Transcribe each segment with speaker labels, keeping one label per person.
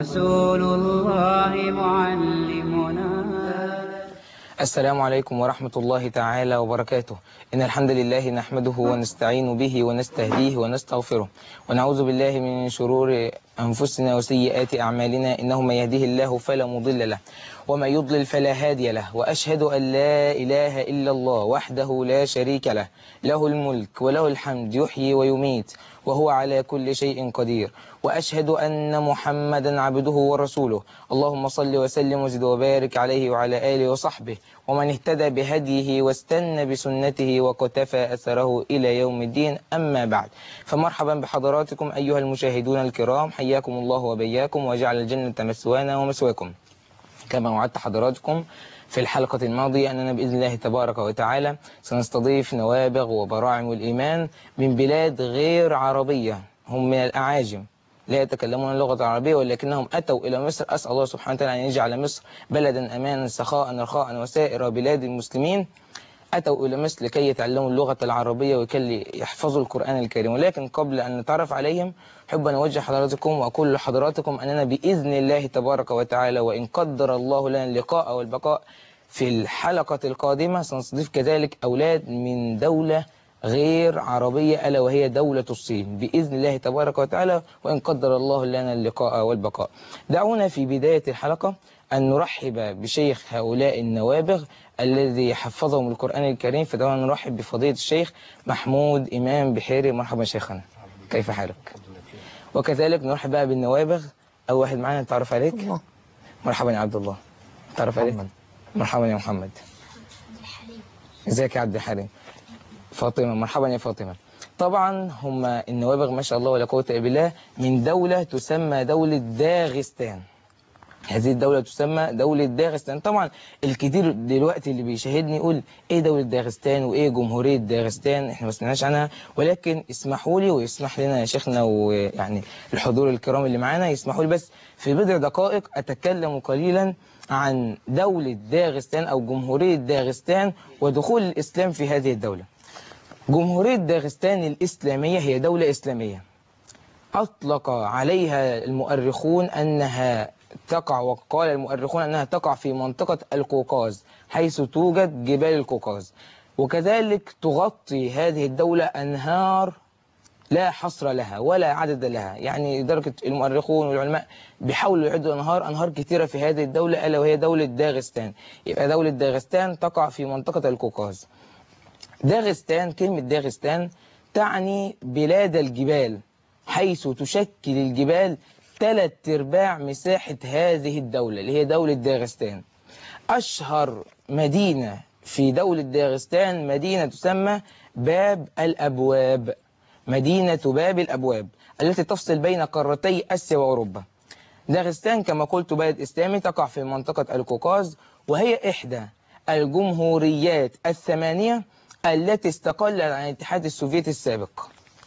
Speaker 1: رسول الله معلمنا.
Speaker 2: السلام عليكم ورحمة الله تعالى وبركاته. إن الحمد لله نحمده ونستعين به ونستهديه ونستغفره، ونعوذ بالله من شرور أنفسنا وسيئات أعمالنا، إنه من يهده الله فلا مضل له ومن يضلل فلا هادي له، وأشهد أن لا إله إلا الله وحده لا شريك له، له الملك وله الحمد، يحيي ويميت وهو على كل شيء قدير، وأشهد أن محمدا عبده ورسوله. اللهم صل وسلم وزد وبارك عليه وعلى آله وصحبه ومن اهتدى بهديه واستنى بسنته وقتفى أثره إلى يوم الدين. أما بعد، فمرحبا بحضراتكم أيها المشاهدون الكرام، حياكم الله وبياكم وجعل الجنة مثوانا ومثواكم. كما وعدت حضراتكم في الحلقة الماضية أننا بإذن الله تبارك وتعالى سنستضيف نوابغ وبراعم الإيمان من بلاد غير عربية، هم من الأعاجم لا يتكلمون اللغة العربية، ولكنهم أتوا إلى مصر. أسأل الله سبحانه وتعالى أن يجعل مصر بلدا أمانا سخاء رخاء وسائر بلاد المسلمين. أتوا إلى مصر لكي يتعلموا اللغة العربية وكي يحفظوا القرآن الكريم. ولكن قبل أن نتعرف عليهم أحب أن أوجه حضراتكم وأقول لحضراتكم أننا بإذن الله تبارك وتعالى وإن قدر الله لنا اللقاء والبقاء في الحلقة القادمة سنستضيف كذلك أولاد من دولة غير عربية، ألا وهي دولة الصين، بإذن الله تبارك وتعالى وإن قدر الله لنا اللقاء والبقاء. دعونا في بداية الحلقة أن نرحب بشيخ هؤلاء النوابغ الذي حفظهم القرآن الكريم، فدعونا نرحب بفضيلة الشيخ محمود إمام بحيري. مرحبا شيخنا، كيف حالك؟ وكذلك نرحب بقى بالنوابغ. أول واحد معنا نتعرف عليك. مرحبا يا عبد الله، نتعرف عليك. مرحبا يا محمد. ازيك يا عبد الحليم؟ فاطمة، مرحبا يا فاطمة. طبعا هم النوابغ ما شاء الله ولا قوة إلا بالله من دولة تسمى دولة داغستان. هذه الدولة تسمى دولة داغستان. طبعا الكثير دلوقتي اللي بيشاهدني يقول ايه دولة داغستان وايه جمهورية داغستان، احنا ما سمعناش عنها. ولكن اسمحوا لي ويسمح لنا يا شيخنا ويعني الحضور الكرام اللي معانا يسمحوا لي بس في بضع دقائق اتكلم قليلا عن دولة داغستان او جمهورية داغستان ودخول الاسلام في هذه الدولة. جمهورية داغستان الاسلامية هي دولة اسلامية اطلق عليها المؤرخون انها تقع، وقال المؤرخون أنها تقع في منطقة القوقاز حيث توجد جبال القوقاز، وكذلك تغطي هذه الدولة أنهار لا حصر لها ولا عدد لها. يعني درجة المؤرخون والعلماء بيحاولوا يعدوا أنهار كثيرة في هذه الدولة، ألا وهي دولة داغستان. يبقى دولة داغستان تقع في منطقة القوقاز. داغستان، كلمة داغستان تعني بلاد الجبال، حيث تشكل الجبال 3/4 مساحة هذه الدولة اللي هي دولة داغستان. أشهر مدينة في دولة داغستان مدينة تسمى باب الأبواب، مدينة باب الأبواب التي تفصل بين قارتي آسيا وأوروبا. داغستان كما قلت بلد إسلامي تقع في منطقة القوقاز، وهي إحدى الجمهوريات الثمانية التي استقلت عن الاتحاد السوفيتي السابق.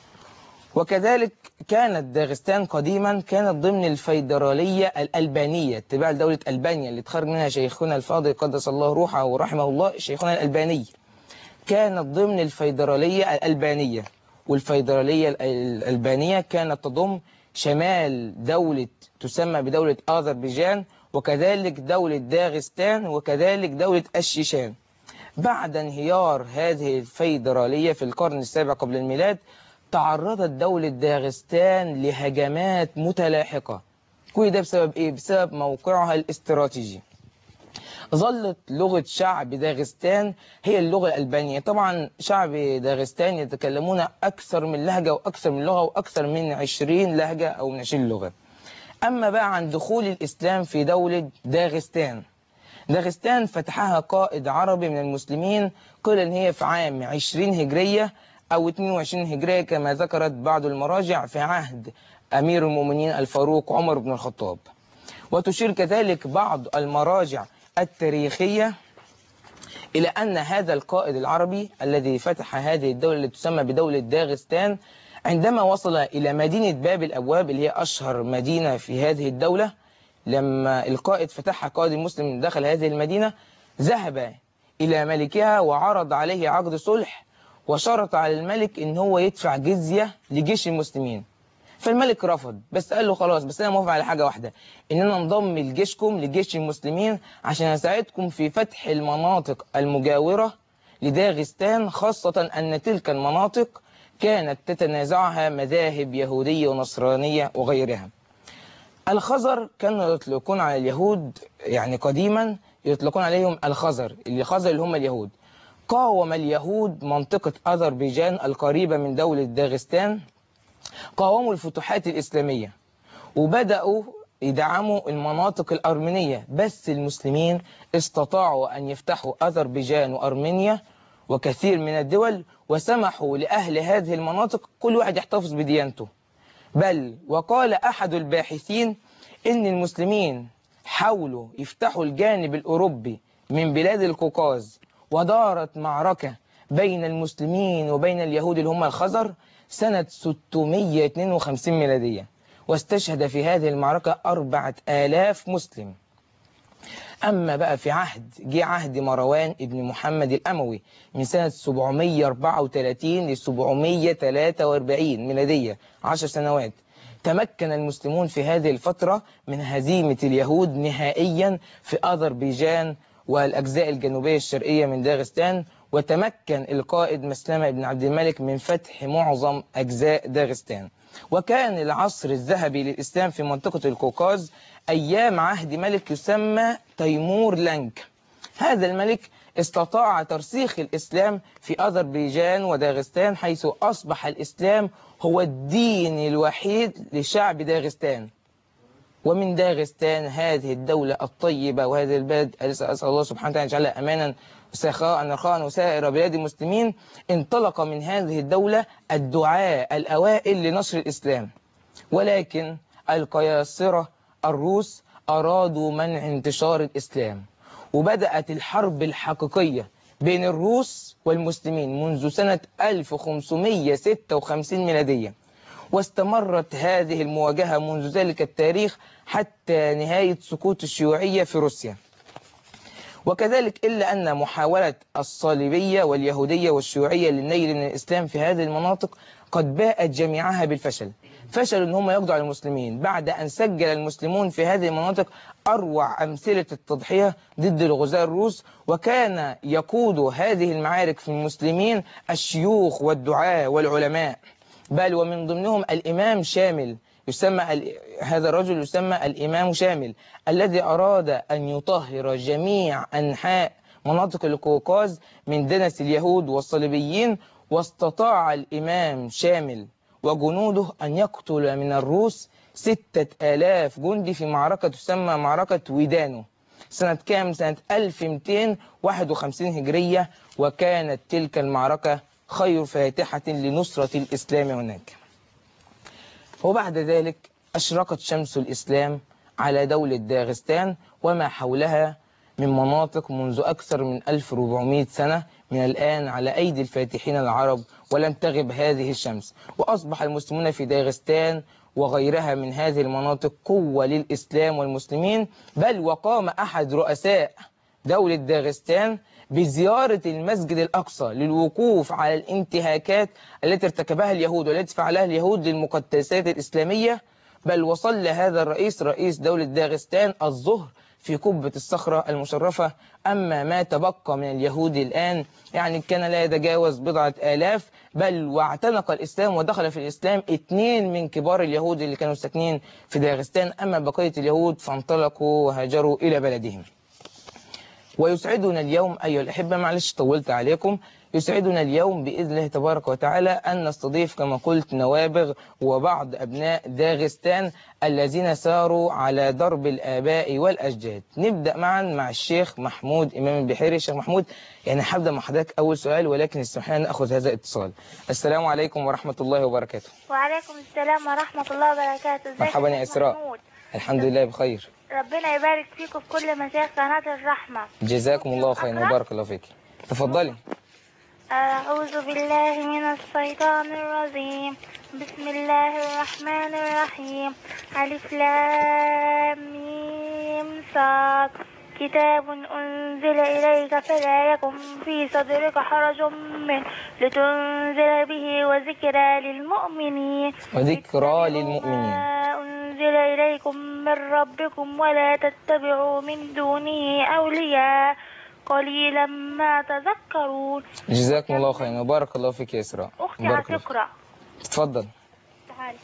Speaker 2: وكذلك كانت داغستان قديما كانت ضمن الفيدرالية الألبانية تبع دولة ألبانيا اللي تخرج منها شيخنا الفاضل قدس الله روحه ورحمه الله شيخنا الألباني. كانت ضمن الفيدرالية الألبانية، والفيدرالية الألبانية كانت تضم شمال دولة تسمى بدولة أذربيجان، وكذلك دولة داغستان، وكذلك دولة الشيشان. بعد انهيار هذه الفيدرالية في القرن السابع قبل الميلاد تعرضت دولة داغستان لهجمات متلاحقة. كل ده بسبب إيه؟ بسبب موقعها الاستراتيجي. ظلت لغة شعب داغستان هي اللغة الألبانية. طبعا شعب داغستان يتكلمون أكثر من لهجة وأكثر من لغة وأكثر من 20 لهجة أو من 20 لغة. أما بقى عن دخول الإسلام في دولة داغستان، داغستان فتحها قائد عربي من المسلمين، قيل إن هي في عام 20 هجرية أو 22 هجرية كما ذكرت بعض المراجع في عهد أمير المؤمنين الفاروق عمر بن الخطاب. وتشير كذلك بعض المراجع التاريخية إلى أن هذا القائد العربي الذي فتح هذه الدولة التي تسمى بدولة داغستان عندما وصل إلى مدينة باب الأبواب اللي هي أشهر مدينة في هذه الدولة، لما القائد فتحها قائد المسلم دخل هذه المدينة ذهب إلى ملكها وعرض عليه عقد صلح، وشرط على الملك إن هو يدفع جزية لجيش المسلمين. فالملك رفض، بس قال له خلاص، بس أنا موافق على حاجة واحدة، إن أنا انضم لجيشكم لجيش المسلمين عشان أساعدكم في فتح المناطق المجاورة لداغستان، خاصة أن تلك المناطق كانت تتنازعها مذاهب يهودية ونصرانية وغيرها. الخزر كانوا يطلقون على اليهود، يعني قديما يطلقون عليهم الخزر اللي هم اليهود. قاوم اليهود منطقة أذربيجان القريبة من دولة داغستان، قاوموا الفتوحات الإسلامية وبدأوا يدعموا المناطق الأرمينية، بس المسلمين استطاعوا أن يفتحوا أذربيجان وأرمينيا وكثير من الدول، وسمحوا لأهل هذه المناطق كل واحد يحتفظ بديانته. بل وقال أحد الباحثين إن المسلمين حاولوا يفتحوا الجانب الأوروبي من بلاد القوقاز، ودارت معركة بين المسلمين وبين اليهود اللي هم الخزر سنة 652 ميلادية، واستشهد في هذه المعركة 4000 مسلم. أما بقى في عهد مروان ابن محمد الأموي من سنة 734 ل 743 ميلادية، 10 سنوات، تمكن المسلمون في هذه الفترة من هزيمة اليهود نهائيا في أذربيجان والأجزاء الجنوبية الشرقية من داغستان، وتمكن القائد مسلمة بن عبد الملك من فتح معظم أجزاء داغستان. وكان العصر الذهبي للإسلام في منطقة القوقاز أيام عهد ملك يسمى تيمور لنك. هذا الملك استطاع ترسيخ الإسلام في أذربيجان وداغستان، حيث أصبح الإسلام هو الدين الوحيد لشعب داغستان. ومن داغستان هذه الدولة الطيبة وهذه البلد أسأل الله سبحانه وتعالى يجعلها أمانا سخاء رخاء وسائر بلاد المسلمين، انطلق من هذه الدولة الدعاء الأوائل لنشر الإسلام. ولكن القياصرة الروس أرادوا منع انتشار الإسلام، وبدأت الحرب الحقيقية بين الروس والمسلمين منذ سنة 1556 ميلادية، واستمرت هذه المواجهة منذ ذلك التاريخ حتى نهاية سقوط الشيوعية في روسيا. وكذلك إلا أن محاولة الصليبية واليهودية والشيوعية للنيل من الإسلام في هذه المناطق قد باءت جميعها بالفشل. فشلوا أن هم يقضوا على المسلمين بعد أن سجل المسلمون في هذه المناطق أروع أمثلة التضحية ضد الغزاة الروس، وكان يقود هذه المعارك في المسلمين الشيوخ والدعاة والعلماء، بل ومن ضمنهم الإمام شامل، هذا الرجل يسمى الإمام شامل، الذي أراد أن يطهر جميع أنحاء مناطق القوقاز من دنس اليهود والصليبيين. واستطاع الإمام شامل وجنوده أن يقتل من الروس 6000 جندي في معركة تسمى معركة ويدانو سنة كام؟ سنة 1251 هجرية، وكانت تلك المعركة خير فاتحة لنصرة الإسلام هناك. وبعد ذلك أشرقت شمس الإسلام على دولة داغستان وما حولها من مناطق منذ أكثر من 1400 سنة من الآن على أيدي الفاتحين العرب، ولم تغب هذه الشمس، وأصبح المسلمون في داغستان وغيرها من هذه المناطق قوة للإسلام والمسلمين. بل وقام أحد رؤساء دولة داغستان بزيارة المسجد الأقصى للوقوف على الانتهاكات التي ارتكبها اليهود والتي فعلها اليهود للمقدسات الإسلامية. بل وصل هذا رئيس دولة داغستان الظهر في قبة الصخرة المشرفة. أما ما تبقى من اليهود الآن يعني كان لا يتجاوز بضعة آلاف، بل واعتنق الإسلام ودخل في الإسلام 2 من كبار اليهود اللي كانوا ساكنين في داغستان. أما بقية اليهود فانطلقوا وهاجروا إلى بلدهم. ويسعدنا اليوم أيها الأحبة، معلش طولت عليكم، يسعدنا اليوم بإذن الله تبارك وتعالى أن نستضيف كما قلت نوابغ وبعض أبناء داغستان الذين ساروا على درب الآباء والأجداد. نبدأ معا مع الشيخ محمود إمام البحيري. الشيخ محمود، يعني هبدأ مع حضرتك أول سؤال، ولكن اسمح لنا نأخذ هذا الاتصال. السلام عليكم ورحمة الله وبركاته.
Speaker 3: وعليكم السلام ورحمة الله وبركاته.
Speaker 2: مرحبا يا إسراء. الحمد لله بخير.
Speaker 3: ربنا يبارك فيكم في كل مشايخ قناة الرحمة.
Speaker 2: جزاكم الله خيرا وبارك الله فيك. تفضلي.
Speaker 3: أعوذ بالله من الشيطان الرجيم. بسم الله الرحمن الرحيم. ألف لام ميم صاد كتاب أنزل إليك فلا يكن في صدرك حرج منه لتنزل به وذكرى للمؤمنين
Speaker 2: وذكرى
Speaker 3: اتبعوا
Speaker 2: للمؤمنين.
Speaker 3: ما أنزل إليكم من ربكم ولا تتبعوا من دونه أولياء قليلا ما تذكرون.
Speaker 2: جزاكم الله خيرا وبارك الله فيك يا إسراء.
Speaker 3: أختي
Speaker 2: بارك الله فيك.
Speaker 3: هتقرأ.
Speaker 2: اتفضل.
Speaker 3: تعالي.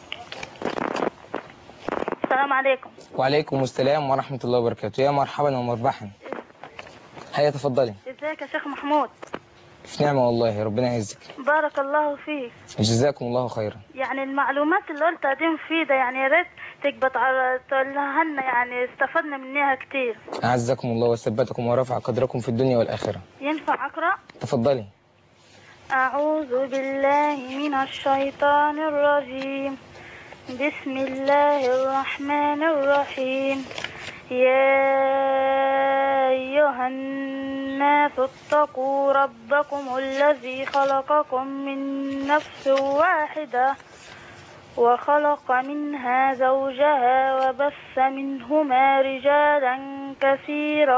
Speaker 3: السلام عليكم.
Speaker 2: وعليكم السلام ورحمة الله وبركاته. يا مرحبا ومربحا. هيا تفضلي.
Speaker 3: ازيك يا شيخ محمود؟
Speaker 2: في نعمة والله، ربنا يعزك.
Speaker 3: بارك الله فيك.
Speaker 2: جزاكم الله خيرا.
Speaker 3: يعني المعلومات اللي قلتها دي مفيدة، يعني يا ريت تكبت تقولها لنا، يعني استفدنا منها كتير.
Speaker 2: أعزكم الله وثبتكم ورفع قدركم في الدنيا والآخرة.
Speaker 3: ينفع أقرأ؟
Speaker 2: تفضلي.
Speaker 3: أعوذ بالله من الشيطان الرجيم. بسم الله الرحمن الرحيم. يا أيها الناس اتقوا ربكم الذي خلقكم من نفس واحدة وخلق منها زوجها وبث منهما رجالا كثيرا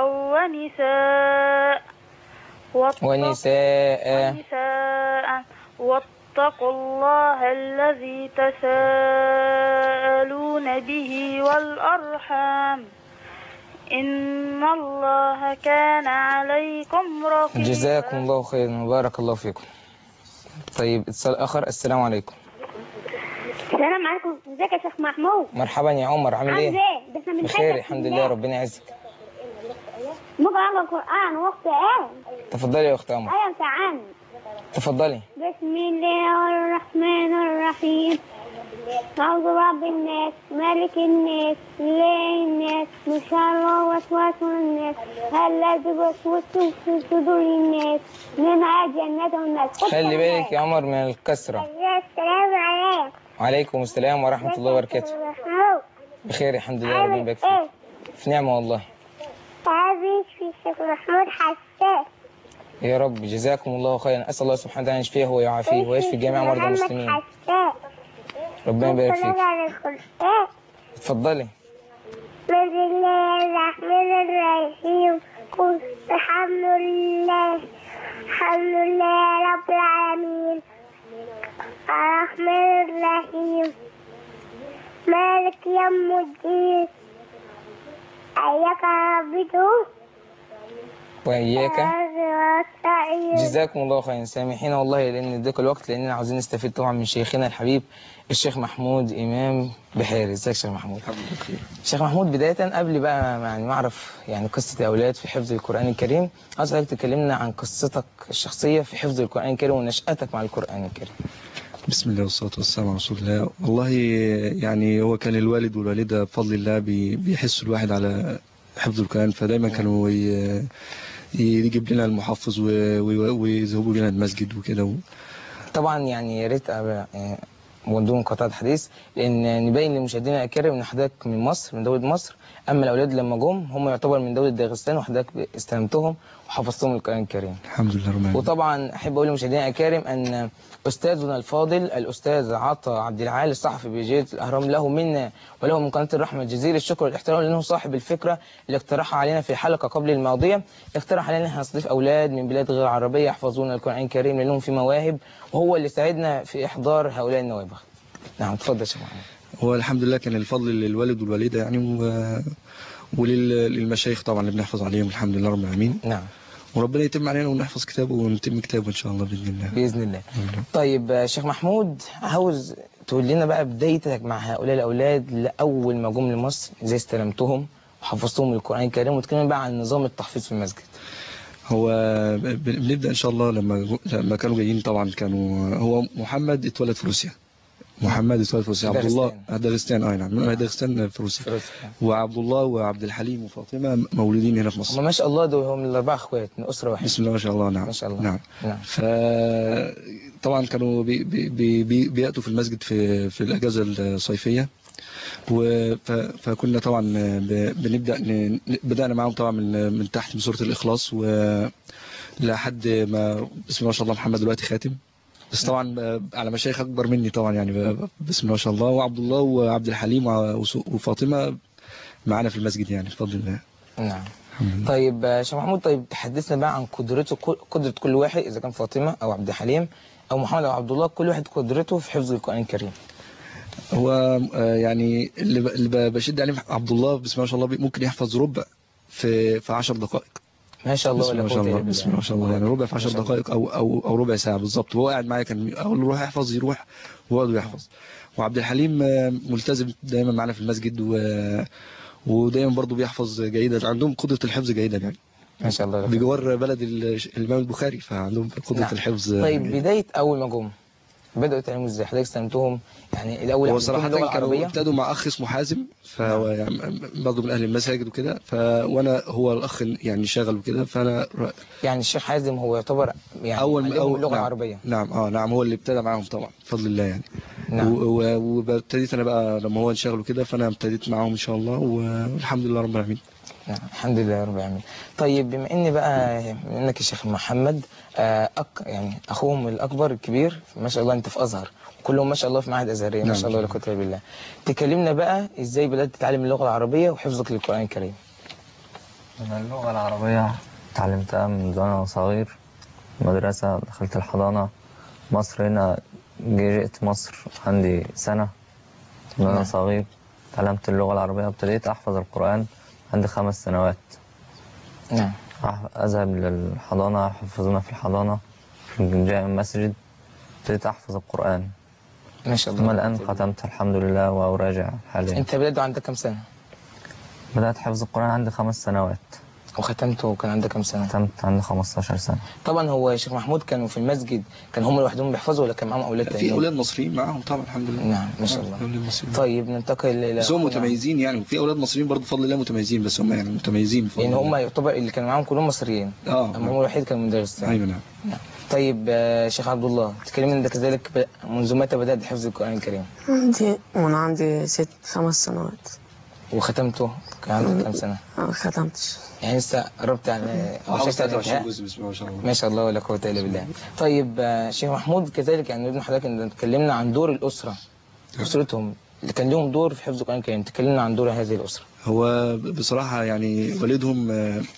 Speaker 3: ونساء واتقوا الله الذي تساءلون به والأرحام إن الله كان عليكم رقيبا.
Speaker 2: جزاكم الله خيرا وبارك الله فيكم. طيب اتصال آخر. السلام عليكم.
Speaker 4: السلام عليكم. ازيك يا شيخ محمود؟
Speaker 2: مرحبا يا عمر، عامل ايه؟ بخير الحمد لله، ربنا يعزك.
Speaker 4: ممكن اقرا القرآن وقت ايه؟
Speaker 2: تفضلي يا اخت عمر.
Speaker 4: ايوه تعالى.
Speaker 2: تفضلي.
Speaker 4: بسم الله الرحمن الرحيم. أعوذ برب الناس مالك الناس إله الناس من شر وسواس الناس الذي يوسوس في صدور الناس من جنات الناس.
Speaker 2: خلي بالك يا عمر من الكسرة.
Speaker 4: السلام عليكم.
Speaker 2: وعليكم السلام ورحمة الله وبركاته. بخير الحمد لله، ربنا يبارك فيك. في نعمة والله.
Speaker 4: هذه في الشيخ محمود حساس.
Speaker 2: يا رب جزاكم الله خيرا. أسأل الله سبحانه وتعالى يشفيه ويعافيه ويشفي جميع مرضى المسلمين. ربنا يبارك فيك. اتفضلي.
Speaker 4: بسم الله الرحمن الرحيم. قل الحمد لله رب العالمين الرحمن الرحيم مالك يوم الدين إياك نعبد
Speaker 2: وإياك. جزاكم الله خيرا. سامحينا والله لأن اديك الوقت، لأننا عاوزين نستفيد طبعا من شيخنا الحبيب الشيخ محمود إمام بحيري. ازيك يا شيخ محمود؟
Speaker 5: الحمد لله بخير.
Speaker 2: شيخ محمود، بداية قبل بقى يعني ما أعرف يعني قصة الأولاد في حفظ القرآن الكريم، عاوز حضرتك تكلمنا عن قصتك الشخصية في حفظ القرآن الكريم ونشأتك مع القرآن الكريم.
Speaker 5: بسم الله والصلاة والسلام على رسول الله. والله يعني هو كان الوالد والوالدة بفضل الله بيحسوا الواحد على حفظ القرآن، فدايما كانوا يجيب لنا المحفظ ويذهبوا لنا المسجد وكده.
Speaker 2: طبعا يعني يا ريت بدون قطع حديث، لان نبين للمشاهدين الكرام ان حضرتك من مصر، من دوله مصر، اما الاولاد لما جم هم يعتبر من دوله داغستان، وحضرتك استلمتهم وحفظتهم القران الكريم.
Speaker 5: الحمد لله رب العالمين.
Speaker 2: وطبعا احب اقول للمشاهدين الكرام ان استاذنا الفاضل الاستاذ عطا عبد العال الصحفي بجريده الاهرام له منا وله من قناه الرحمه جزيل الشكر والاحترام، لانه صاحب الفكره اللي اقترحها علينا في الحلقه قبل الماضيه. اقترح علينا ان احنا نستضيف اولاد من بلاد غير عربيه يحفظون القران الكريم لانهم في مواهب، وهو اللي ساعدنا في احضار هؤلاء النوابغ. نعم اتفضل يا شيخ محمد.
Speaker 5: هو الحمد لله كان الفضل للوالد والوالده يعني وللمشايخ طبعا اللي بنحفظ عليهم الحمد لله رب العالمين.
Speaker 2: نعم.
Speaker 5: وربنا يتم علينا ونحفظ كتابه ونتم كتابه ان شاء الله باذن الله.
Speaker 2: باذن الله. طيب شيخ محمود، عاوز تقول لنا بقى بدايتك مع هؤلاء الاولاد لاول ما جم لمصر، ازاي استلمتهم وحفظتهم القران الكريم، وتكلمنا بقى عن نظام التحفيظ في المسجد.
Speaker 5: هو بنبدا ان شاء الله لما كانوا جايين طبعا هو محمد اتولد في روسيا. محمد اتولد في روسيا. عبد الله داغستان. نعم من داغستان في روسيا. وعبد الله وعبد الحليم وفاطمه مولودين هنا في مصر.
Speaker 2: هم ما شاء الله دول هم الاربعه اخوات من اسره واحده.
Speaker 5: بسم الله ما شاء الله. نعم
Speaker 2: ما شاء الله.
Speaker 5: نعم. فطبعا كانوا بياتوا في المسجد في الاجازه الصيفيه، فكنا طبعا بدأنا معهم طبعا من تحت من سورة الإخلاص ولحد ما بسم الله ما شاء الله محمد دلوقتي خاتم، بس طبعا على مشايخ أكبر مني طبعا يعني بسم الله ما شاء الله. وعبد الله وعبد الحليم وفاطمة معنا في المسجد يعني بفضل الله.
Speaker 2: نعم. طيب شيخ محمود، طيب تحدثنا بقى عن قدرة كل واحد، إذا كان فاطمة أو عبد الحليم أو محمد أو عبد الله، كل واحد قدرته في حفظ القرآن الكريم.
Speaker 5: هو يعني اللي بشد عليه عبد الله بسم الله ما شاء الله ممكن يحفظ ربع في 10 دقائق.
Speaker 2: ما شاء الله،
Speaker 5: بسم الله ما شاء الله، بسم الله ما شاء الله، يعني ربع في 10 دقائق او ربع ساعه بالظبط. وهو قاعد معايا كان اول يروح يحفظ يروح ويقعد يحفظ. وعبد الحليم ملتزم دايما معنا في المسجد ودايما برضه بيحفظ جيدا، عندهم قدره الحفظ جيدا يعني.
Speaker 2: ما شاء الله.
Speaker 5: بجوار بلد الامام البخاري، فعندهم قدره
Speaker 2: نعم.
Speaker 5: الحفظ.
Speaker 2: طيب بدايه اول ما جم بدأوا يتعلموا ازاي؟ حضرتك سلمتهم يعني الاول؟
Speaker 5: هو صراحه كانوا ابتدوا مع اخ اسمه حازم، فهو يعني برضه من اهل المساجد وكده، وانا هو الاخ يعني شغل وكده، فانا
Speaker 2: يعني الشيخ حازم هو يعتبر يعني اول اللغه العربيه.
Speaker 5: نعم نعم، هو اللي ابتدى معاهم طبعا بفضل الله يعني.
Speaker 2: نعم.
Speaker 5: وابتديت انا بقى لما هو انشغل وكده، فانا ابتديت معاهم ان شاء الله، والحمد لله رب العالمين.
Speaker 2: نعم الحمد لله رب العالمين. طيب بما ان بقى انك الشيخ محمد يعني اخوهم الاكبر الكبير ما شاء الله، انت في ازهر كلهم ما شاء الله في معهد ازهريه، ما شاء الله لا قوه الا بالله. تكلمنا بقى ازاي بدات تتعلم اللغه العربيه وحفظك للقران الكريم؟
Speaker 6: انا اللغه العربيه تعلمتها من وانا صغير، مدرسه، دخلت الحضانه مصر هنا، جيت مصر عندي سنه من وانا صغير، تعلمت اللغه العربيه وابتديت احفظ القران عندي 5 سنوات.
Speaker 2: نعم.
Speaker 6: أذهب للحضانة، حفظنا في الحضانة في جامع المسجد، ابتديت أحفظ القرآن
Speaker 2: ما شاء الله.
Speaker 6: ثم الآن ختمت الحمد لله وأراجع حاليا.
Speaker 2: أنت بدأت عندك كم سنة؟
Speaker 6: بدأت حفظ القرآن عندي 5 سنوات.
Speaker 2: وختمته كان عندك كم سنة؟
Speaker 6: ختمت عندي 15 سنة.
Speaker 2: طبعا هو يا شيخ محمود كانوا في المسجد كان هم لوحدهم بيحفظوا ولا كان معاهم أولاد تانيين؟
Speaker 5: في أولاد مصريين معاهم طبعا الحمد لله.
Speaker 2: نعم ما شاء الله. طيب ننتقل إلى
Speaker 5: بس هم متميزين يعني، وفي أولاد مصريين برضه بفضل الله متميزين، بس هم يعني متميزين بفضل الله.
Speaker 2: يعني هم يعتبر اللي كانوا معاهم كلهم مصريين. أما هو الوحيد كان مدرس.
Speaker 5: أيوة نعم.
Speaker 2: طيب شيخ عبد الله، تكلمنا أنت كذلك منذ متى بدأت حفظ القرآن الكريم؟
Speaker 7: عندي 5 سنوات.
Speaker 2: وختمته كان عندك كم سنة؟
Speaker 7: ما ختمتش.
Speaker 2: يعني لسه قربت على
Speaker 5: 23 جزء بسم الله ما شاء الله.
Speaker 2: ما شاء الله ولا قوة إلا بالله. طيب شيخ محمود كذلك يعني ابن حضرتك إن اتكلمنا عن دور الأسرة، أسرتهم اللي كان لهم دور في حفظ القرآن الكريم، تكلمنا عن دور هذه الأسرة.
Speaker 5: هو بصراحة يعني والدهم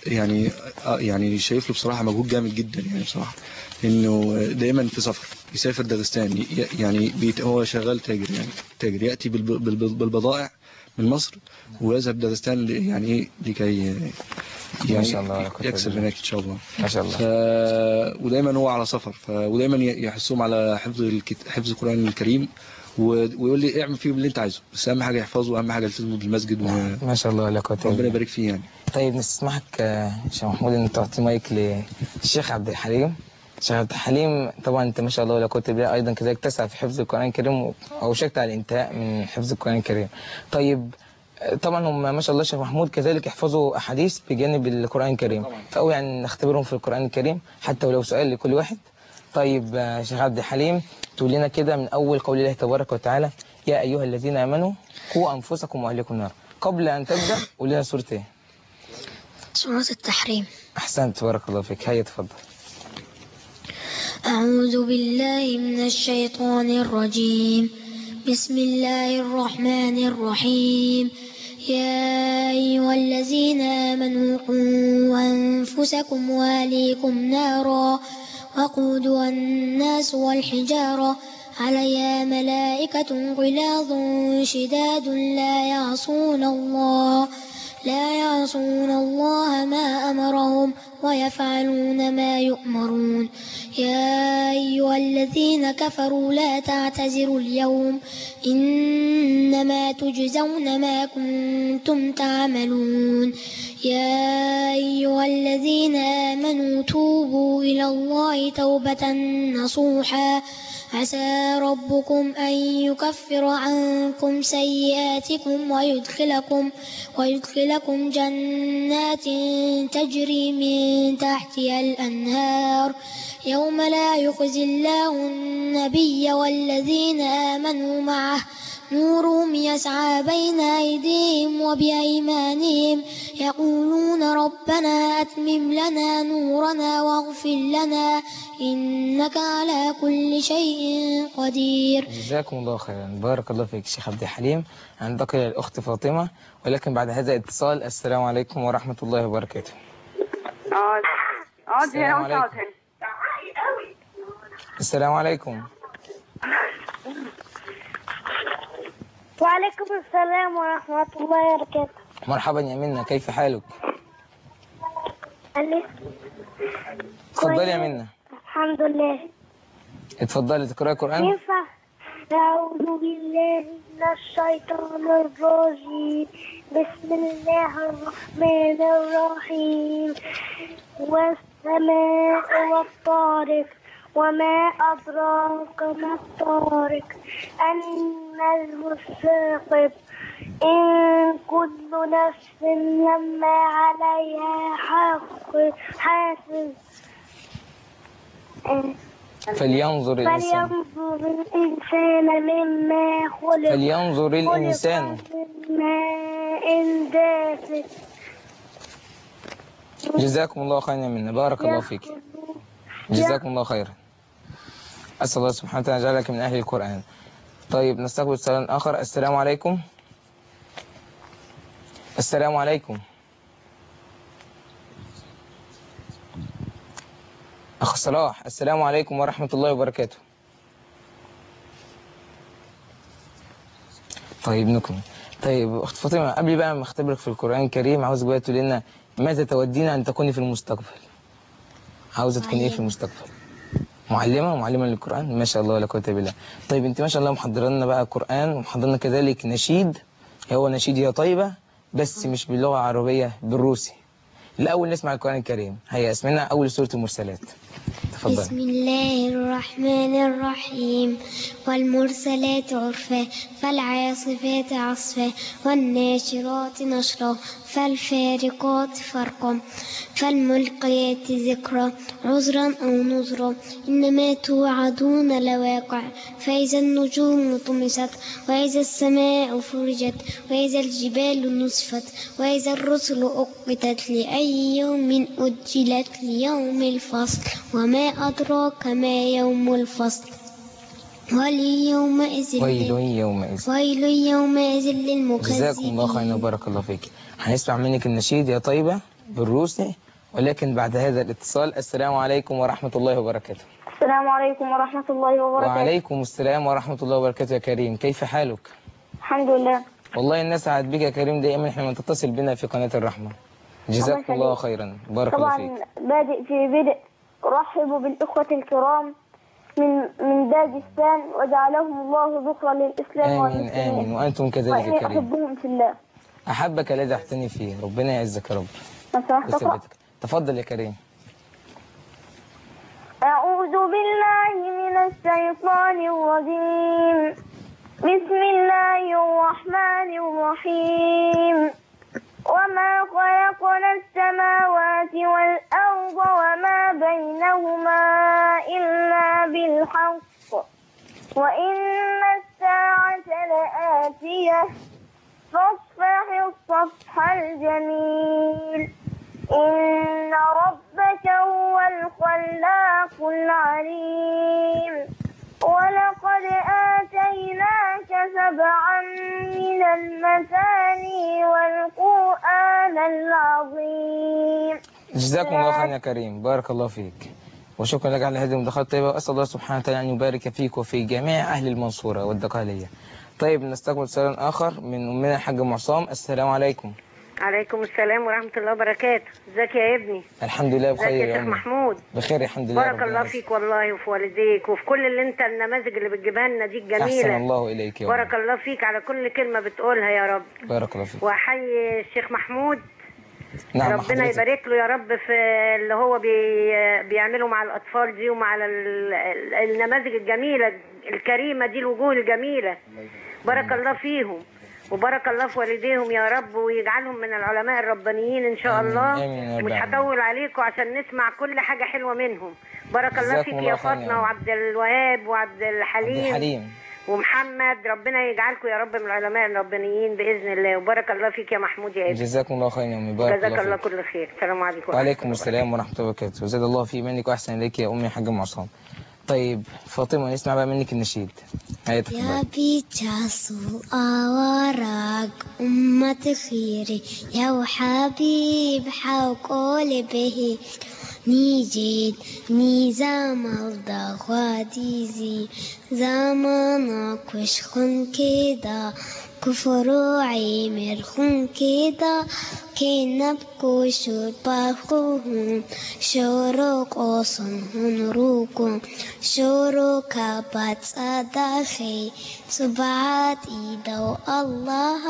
Speaker 5: يعني شايف له بصراحة مجهود جامد جدا يعني بصراحة، إنه دايما في سفر، يسافر داغستان يعني هو شغال تاجر، يعني تاجر يأتي بالبضائع من مصر ويذهب داغستان يعني لكي
Speaker 2: ما شاء الله
Speaker 5: يكسب هناك إن شاء الله.
Speaker 2: ما شاء الله.
Speaker 5: ودايما هو على سفر، ودايما يحثهم على حفظ القرآن الكريم، ويقول لي اعمل فيه اللي انت عايزه، بس اهم حاجه يحفظه واهم حاجه يلتزموا بالمسجد.
Speaker 2: ما شاء الله لا قوه الا بالله،
Speaker 5: ربنا يبارك فيه يعني.
Speaker 2: طيب نسمحك يا شيخ محمود ان تعطي مايك للشيخ عبد الحليم. الشيخ عبد الحليم طبعا انت ما شاء الله لا قوه الا بالله ايضا كذلك تسعى في حفظ القران الكريم واوشكت على الانتهاء من حفظ القران الكريم. طيب طبعا هم ما شاء الله شيخ محمود كذلك يحفظوا احاديث بجانب القران الكريم، فأو يعني نختبرهم في القران الكريم حتى ولو سؤال لكل واحد. طيب شيخ عبد الحليم تقول لنا كده من أول قول الله تبارك وتعالى يا أيها الذين آمنوا قوا أنفسكم وأهليكم نار، قبل أن تبدأ قول لنا سورة إيه؟
Speaker 4: سورة التحريم.
Speaker 2: أحسنت بارك الله فيك، هيا تفضل.
Speaker 4: أعوذ بالله من الشيطان الرجيم، بسم الله الرحمن الرحيم. يا أيها الذين آمنوا قوا أنفسكم وأهليكم نارا وقودها الناس والحجارة عليها ملائكة غلاظ شداد لا يعصون الله ما أمرهم ويفعلون ما يؤمرون. يا أيها الذين كفروا لا تعتذروا اليوم إنما تجزون ما كنتم تعملون. يا أيها الذين آمنوا توبوا إلى الله توبة نصوحا عسى ربكم أن يكفر عنكم سيئاتكم ويدخلكم جنات تجري من تحتها الأنهار يوم لا يخزي الله النبي والذين آمنوا معه
Speaker 8: نورهم يسعى بين أيديهم وبأيمانهم يقولون ربنا أتمم لنا نورنا واغفر لنا إنك على كل شيء قدير.
Speaker 2: جزاكم الله خيرا، بارك الله فيك شيخ عبد الحليم. هننتقل للأخت فاطمة، ولكن بعد هذا الاتصال. السلام عليكم ورحمة الله وبركاته. السلام عليكم. السلام عليكم.
Speaker 4: وعليكم السلام ورحمة الله وبركاته.
Speaker 2: مرحبا يا منى، كيف حالك؟ اتفضلي يا منى.
Speaker 4: الحمد لله.
Speaker 2: اتفضلي تقرأي قرآن.
Speaker 4: ينفع؟ أعوذ بالله من الشيطان الرجيم. بسم الله الرحمن الرحيم. والسماء والطارق وما أدراك ما الطارق النجم الثاقب إن كل نفس لما عليها حافظ.
Speaker 2: فلينظر الإنسان
Speaker 4: مما خلق.
Speaker 2: فلينظر الإنسان
Speaker 4: ماء دافق.
Speaker 2: جزاكم الله خيرا يا منى، بارك الله فيك. جزاكم الله خيرا. أسأل الله سبحانه وتعالى يجعلك من أهل القرآن. طيب نستقبل اتصال آخر. السلام عليكم. السلام عليكم. أخ صلاح، السلام عليكم ورحمة الله وبركاته. طيب نكمل. طيب أخت فاطمة، قبل بقى ما اختبرك في القرآن الكريم، عاوز بقى تقول لنا ماذا تودين أن تكوني في المستقبل؟ عاوزة تكوني إيه في المستقبل؟ معلمة للقرآن؟ ما شاء الله ولا قوة إلا بالله. طيب أنت ما شاء الله محضرة لنا بقى قرآن، ومحضرة لنا كذلك نشيد، هو نشيد يا طيبة بس مش باللغة العربية، بالروسي. الأول نسمع القرآن الكريم. هيا اسمنا أول سورة المرسلات. تفضل.
Speaker 8: بسم الله الرحمن الرحيم. والمرسلات عرفا فالعاصفات عصفا والناشرات نشرا فالفارقات فرقا فالملقيات ذكرا عذرا أو نذرا إنما توعدون لواقع فإذا النجوم طمست وإذا السماء فرجت وإذا الجبال نصفت وإذا الرسل أقتت لأي يوم أجلت ليوم الفصل وما أدراك ما يوم الفصل ويل يومئذ للمكذبين.
Speaker 2: جزاكم الله خيرا وبارك الله فيك. هنسمع منك النشيد يا طيبة بالروسي، ولكن بعد هذا الاتصال. السلام عليكم ورحمة الله وبركاته.
Speaker 4: السلام عليكم ورحمة الله وبركاته.
Speaker 2: وعليكم السلام ورحمة الله وبركاته. يا كريم، كيف حالك؟
Speaker 4: الحمد لله.
Speaker 2: والله الناس سعد بك يا كريم، دائما احنا تتصل بنا في قناة الرحمة. جزاكم الله خيرا، بارك الله فيك.
Speaker 4: طبعا بادئ في بدء أرحب بالإخوة الكرام من داغستان وجعلهم الله ذكرا للإسلام والمسلمين.
Speaker 2: آمين وأنتم كذلك يا كريم.
Speaker 4: أحبهم في الله.
Speaker 2: أحبك الذي أحتني فيه، ربنا يعزك يا رب. تفضل يا كريم.
Speaker 4: أعوذ بالله من الشيطان الرجيم. بسم الله الرحمن الرحيم. وما خلقنا السماوات والأرض وما بينهما إلا بالحق وإن الساعة لآتية فاصفح الصفح الجميل إن ربك هو الخلاق العليم ولقد آتيناك 7 من المثاني والقرآن العظيم.
Speaker 2: جزاكم الله خيرا يا كريم، بارك الله فيك، وشكرا لك على هذه المداخلة الطيبة، وأسأل الله سبحانه وتعالى أن يبارك فيك وفي جميع أهل المنصورة والدقهلية. طيب نستقبل سؤال آخر من أمنا الحاجة معصام. السلام عليكم.
Speaker 9: عليكم السلام ورحمة الله وبركاته. ازيك يا ابني؟
Speaker 2: الحمد لله بخير
Speaker 9: يا شيخ محمود.
Speaker 2: بخير الحمد لله.
Speaker 9: بارك الله فيك والله وفي والديك وفي كل اللي انت النماذج اللي بتجيبها لنا دي الجميلة.
Speaker 2: أحسن الله إليك يا رب.
Speaker 9: بارك الله فيك على كل كلمة بتقولها يا رب.
Speaker 2: بارك الله فيك.
Speaker 9: وأحيي الشيخ محمود.
Speaker 2: نعم
Speaker 9: ربنا يبارك له يا رب في اللي هو بيعمله مع الأطفال دي ومع النماذج الجميلة الكريمة دي، الوجوه الجميلة. بارك الله فيهم وبارك الله في والديهم يا رب، ويجعلهم من العلماء الربانيين إن شاء الله. مش هطول عليكم عشان نسمع كل حاجة حلوة منهم. بارك الله فيك يا فاطمة وعبد الوهاب وعبد الحليم ومحمد، ربنا يجعلكم يا رب من العلماء الربانيين باذن الله. وبارك الله فيك يا محمود يا ابني.
Speaker 2: جزاكم الله خيرا يا امي، بارك
Speaker 9: جزاك الله
Speaker 2: فيك.
Speaker 9: كل خير. السلام عليكم.
Speaker 2: وعليكم السلام ورحمه الله وبركاته، وزاد الله في منك واحسن اليك يا امي حاجه معصام. طيب فاطمه نسمع بقى منك النشيد.
Speaker 8: يا بيتاسو أوراق أمة خيري يا حبيب حقول به نيجيد نيزام الدخواتيزي زمانك وشخن كدا كفروعي مرخن كدا كنبكو شرباخوهم شروق أصنهن روكم شروق كبات صداخي سبعات إيدو الله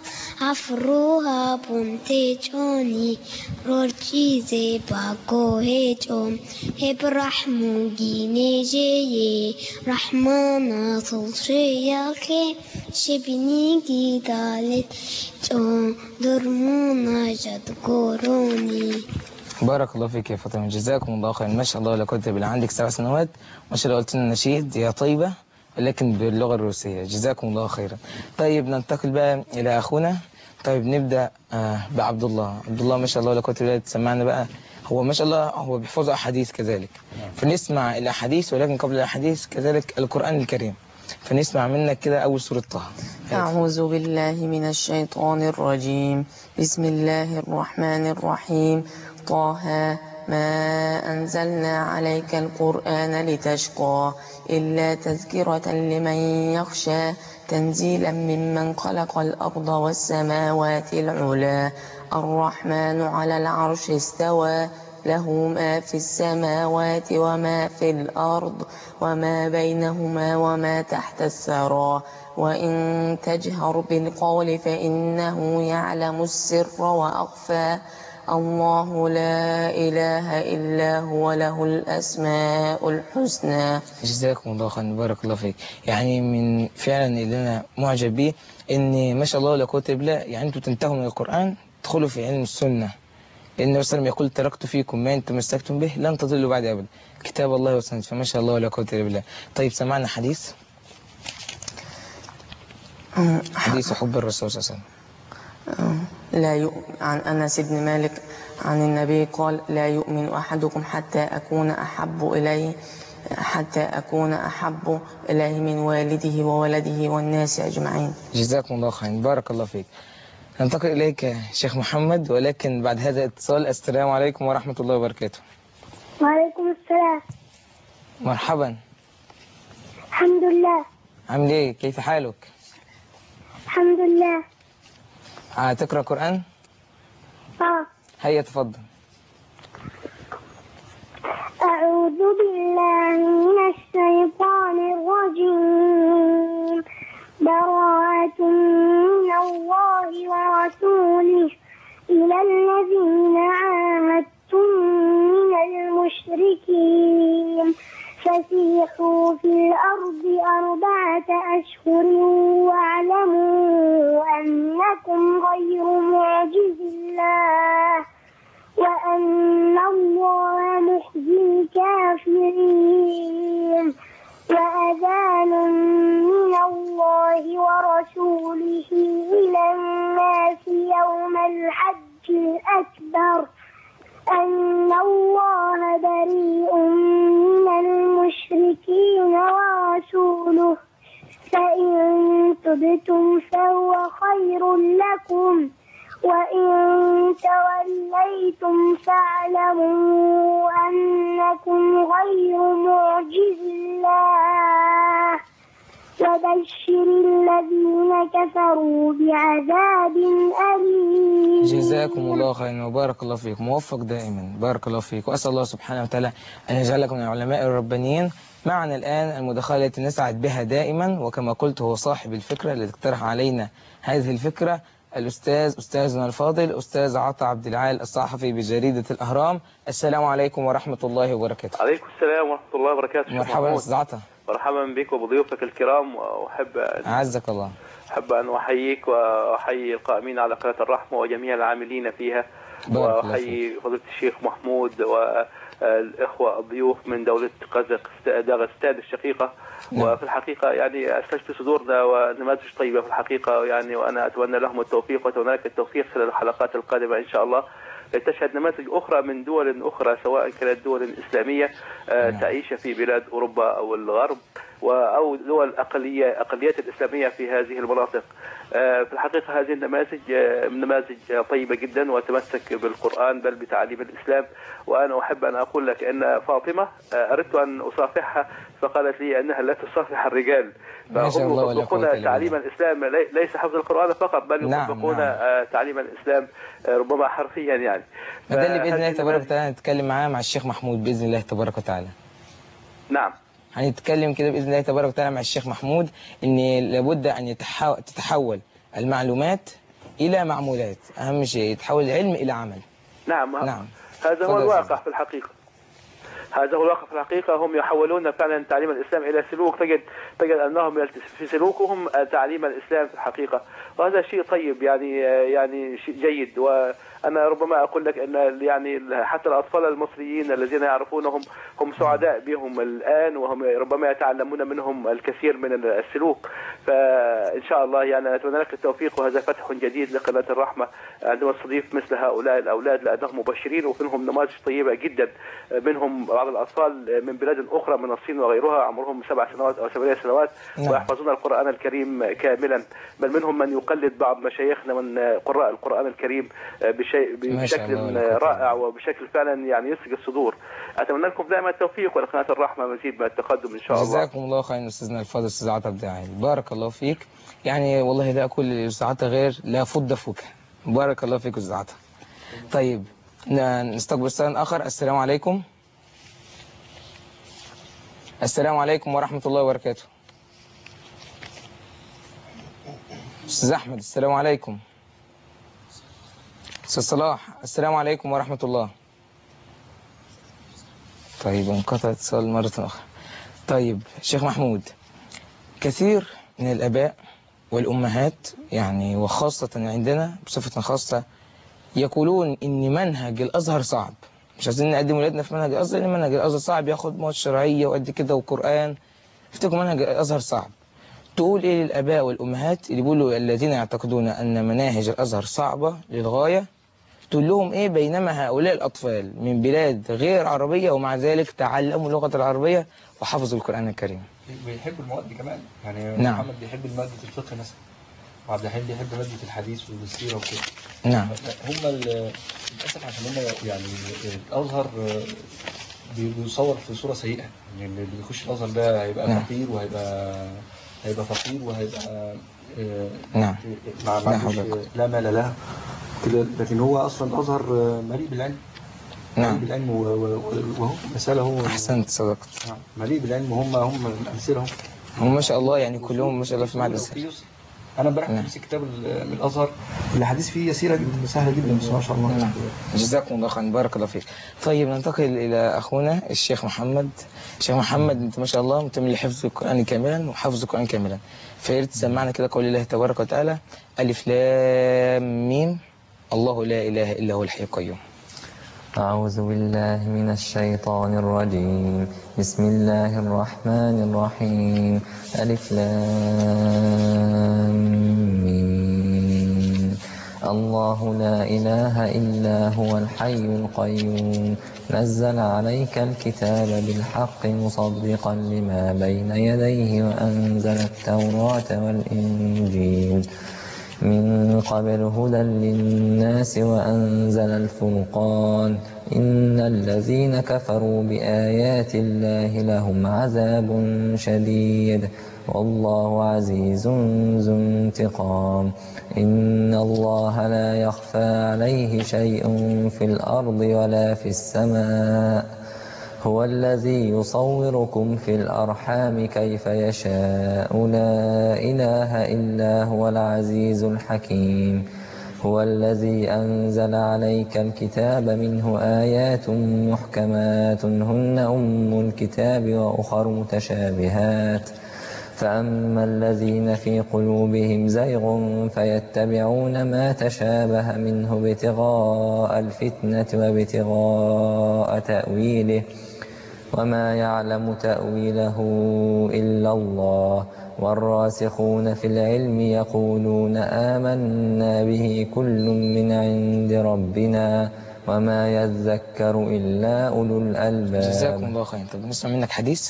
Speaker 8: عفروها بنتجوني رورجيزي باكو هجوم هبرحمو جينيجي رحمانا صلشياكي شبني جدالت جون درمونا جد كوروني.
Speaker 2: بارك الله فيك يا فاطمه، جزاكم الله خيرا. ما شاء الله لا قوه الا بالله، عندك 7 سنوات ما شاء الله قلت لنا نشيد يا طيبه لكن باللغه الروسيه، جزاكم الله خيرا. طيب ننتقل بقى الى اخونا. طيب نبدا بعبد الله. عبد الله ما شاء الله لا قوه الا بالله تسمعنا بقى. هو ما شاء الله هو بيحفظ احاديث كذلك، فنسمع الاحاديث ولكن قبل الاحاديث كذلك القران الكريم، فنسمع منك كده اول سوره طه.
Speaker 7: أعوذ بالله من الشيطان الرجيم. بسم الله الرحمن الرحيم. طه ما أنزلنا عليك القرآن لتشقى إلا تذكرة لمن يخشى تنزيلا ممن خلق الأرض والسماوات العلى الرحمن على العرش استوى له ما في السماوات وما في الأرض وما بينهما وما تحت الثرى وإن تجهر بالقول فإنه يعلم السر وأخفى الله لا إله إلا هو له الأسماء الحسنى.
Speaker 2: جزاكم الله خيرا، بارك الله فيك. يعني من فعلا اللي أنا معجب بيه إن ما شاء الله لا قوة إلا بالله، يعني أنتوا تنتهوا من القرآن تدخلوا في علم السنة، لأن النبي صلى الله عليه وسلم يقول تركت فيكم ما إن تمسكتم به لن تضلوا بعد أبدا، كتاب الله وسنة. فما شاء الله لا قوة إلا بالله. طيب سمعنا حديث حب الرسول صلى الله عليه وسلم.
Speaker 7: لا يؤمن عن أنس بن مالك عن النبي قال لا يؤمن أحدكم حتى أكون أحب إليه من والده وولده والناس أجمعين.
Speaker 2: جزاكم الله خيرا، بارك الله فيك. ننتقل إليك شيخ محمد، ولكن بعد هذا الاتصال. السلام عليكم ورحمة الله وبركاته.
Speaker 4: وعليكم السلام.
Speaker 2: مرحبا.
Speaker 4: الحمد لله.
Speaker 2: عامل إيه؟ كيف حالك؟
Speaker 4: الحمد لله.
Speaker 2: تقرأ قرآن؟ هيا تفضل.
Speaker 4: أعوذ بالله من الشيطان الرجيم. براءة من الله ورسوله إلى الذين عاهدتم من المشركين فسيحوا في الأرض 4 أشهر واعلموا أنكم غير معجز الله وأن الله مخزي الكافرين وأذان من الله ورسوله إلى الناس يوم الحج الأكبر أن الله بريء من المشركين ورسوله فإن تبتم فهو خير لكم وإن توليتم فاعلموا أنكم غير معجز الله وبشر الذين كفروا بعذاب أليم.
Speaker 2: جزاكم الله خيرا وبارك الله فيك، موفق دائما، بارك الله فيك. وأسأل الله سبحانه وتعالى أن يجعلكم من العلماء الربانيين. معنا الآن المداخلة التي نسعد بها دائما، وكما قلت هو صاحب الفكرة التي اقترح علينا هذه الفكرة، أستاذنا الفاضل أستاذ عطا عبد العال الصحفي بجريدة الأهرام. السلام عليكم ورحمة الله وبركاته.
Speaker 10: عليكم السلام ورحمة الله وبركاته.
Speaker 2: مرحبا أستاذ عطا.
Speaker 10: مرحبا بك وبضيوفك الكرام، وأحب
Speaker 2: أعزك الله.
Speaker 10: أحب أن أحييك وأحيي القائمين على قناة الرحمة وجميع العاملين فيها، وأحيي فضيلة الشيخ محمود الإخوة الضيوف من دولة داغستان الشقيقة. وفي الحقيقة يعني أسلج في صدورنا ونماذج طيبة في الحقيقة يعني، وأنا أتمنى لهم التوفيق وأتمنى لك التوفيق خلال الحلقات القادمة إن شاء الله. تشهد نماذج أخرى من دول أخرى سواء كانت دول إسلامية تعيش في بلاد أوروبا أو الغرب أو دول أقليات الإسلامية في هذه المناطق. في الحقيقة هذه النماذج نماذج طيبة جدا وتمسك بالقرآن بل بتعاليم الإسلام. وأنا أحب أن أقول لك أن فاطمة أردت أن أصافحها فقالت لي أنها لا تصافح الرجال، فهم يطبقون تعليم الإسلام ليس حفظ القرآن فقط بل يطبقون تعليم الإسلام ربما حرفيا يعني.
Speaker 2: فده اللي بإذن الله تبارك وتعالى نتكلم معاه مع الشيخ محمود بإذن الله تبارك وتعالى.
Speaker 10: نعم
Speaker 2: هنتكلم كده بإذن الله تبارك وتعالى مع الشيخ محمود إن لابد أن تتحول المعلومات إلى معمولات، أهم شيء يتحول العلم إلى عمل.
Speaker 10: نعم. هذا هو الواقع في الحقيقة. هذا هو الواقع في الحقيقة. هم يحولون فعلا تعليم الإسلام إلى سلوك، تجد أنهم في سلوكهم تعليم الإسلام في الحقيقة، وهذا شيء طيب يعني شيء جيد. وأنا ربما أقول لك أن يعني حتى الأطفال المصريين الذين يعرفونهم هم سعداء بهم الآن، وهم ربما يتعلمون منهم الكثير من السلوك. فإن شاء الله يعني أتمنى لك التوفيق، وهذا فتح جديد لقناة الرحمة عندما تستضيف مثل هؤلاء الأولاد لأنهم مبشرين ومنهم نماذج طيبة جدا. منهم بعض الأطفال من بلاد أخرى من الصين وغيرها عمرهم 7 سنوات أو 8 سنوات ويحفظون القرآن الكريم كاملا، بل منهم من يقلد بعض مشايخنا من قراء القرآن الكريم بشكل رائع وبشكل فعلا يعني يسعد الصدور. أتمنى لكم دائما التوفيق ولقناة الرحمة مزيد من التقدم إن شاء الله.
Speaker 2: جزاكم الله خيرا أستاذنا الفاضل أستاذ عطا داعي، بارك الله فيك. يعني والله لا أقول لأستاذ عطا غير لا فض فك. بارك الله فيك أستاذ عطا. طيب نستقبل سؤال آخر. السلام عليكم. السلام عليكم ورحمة الله وبركاته. أستاذ أحمد السلام عليكم. أستاذ صلاح السلام عليكم ورحمة الله. طيب انقطع اتصال مرة أخرى. طيب شيخ محمود، كثير من الآباء والأمهات يعني وخاصة عندنا بصفة خاصة يقولون إن منهج الأزهر صعب، مش عايزين نقدم ولادنا في منهج الأزهر لأن منهج الأزهر صعب، ياخد مواد شرعية وقد كده وقرآن، افتكروا منهج الأزهر صعب. تقول إيه للآباء والأمهات اللي بيقولوا الذين يعتقدون أن مناهج الأزهر صعبة للغاية؟ تقول لهم إيه بينما هؤلاء الأطفال من بلاد غير عربية ومع ذلك تعلموا اللغة العربية وحفظوا القرآن الكريم؟
Speaker 5: بيحبوا المواد كمان يعني.
Speaker 2: نعم.
Speaker 5: محمد بيحب مادة الفقه مثلا، وعبد الحليم بيحب مادة الحديث والسيرة وكده.
Speaker 2: نعم.
Speaker 5: هم للأسف عشان هم يعني الأزهر بيصور في صورة سيئة، يعني اللي بيخش الأزهر ده هيبقى
Speaker 2: نعم.
Speaker 5: فقير وهيبقى فقير وهيبقى
Speaker 2: نعم.
Speaker 5: لا مال له كده. لكن هو أصلا الأزهر مليء بالعلم.
Speaker 2: نعم.
Speaker 5: مليء بالعلم وهو مسألة هو
Speaker 2: أحسنت صدقت.
Speaker 5: مليء بالعلم وهم أمثلهم.
Speaker 2: هم ما شاء الله يعني كلهم ما شاء الله في معهد الأزهر.
Speaker 5: أنا امبارح كنت كتاب من الأزهر الحديث فيه يسيرة جدا سهلة جدا بس ما شاء الله.
Speaker 2: نعم. جزاكم الله خيرا بارك الله فيك. طيب ننتقل إلى أخونا الشيخ محمد. الشيخ محمد أنت ما شاء الله متمم لحفظ القرآن كاملا وحفظ القرآن كاملا، فياريت تسمعنا كده قول الله تبارك وتعالى ألف لام ميم الله لا إله إلا هو الحي القيوم.
Speaker 6: أعوذ بالله من الشيطان الرجيم. بسم الله الرحمن الرحيم. ألف لام ميم الله لا إله إلا هو الحي القيوم نزل عليك الكتاب بالحق مصدقا لما بين يديه وأنزل التوراة والإنجيل من قبل هدى للناس وأنزل الفرقان إن الذين كفروا بآيات الله لهم عذاب شديد والله عزيز ذو انتقام إن الله لا يخفى عليه شيء في الأرض ولا في السماء هو الذي يصوركم في الأرحام كيف يشاء لا إله إلا هو العزيز الحكيم هو الذي أنزل عليك الكتاب منه آيات محكمات هن أم الكتاب وأخر متشابهات فأما الذين في قلوبهم زيغ فيتبعون ما تشابه منه ابتغاء الفتنة وابتغاء تأويله وما يعلم تأويله إلا الله والراسخون في العلم يقولون آمنا به كل من عند ربنا وما يذكر إلا أولو الألباب.
Speaker 2: جزاكم الله خير. طب نسمع منك حديث.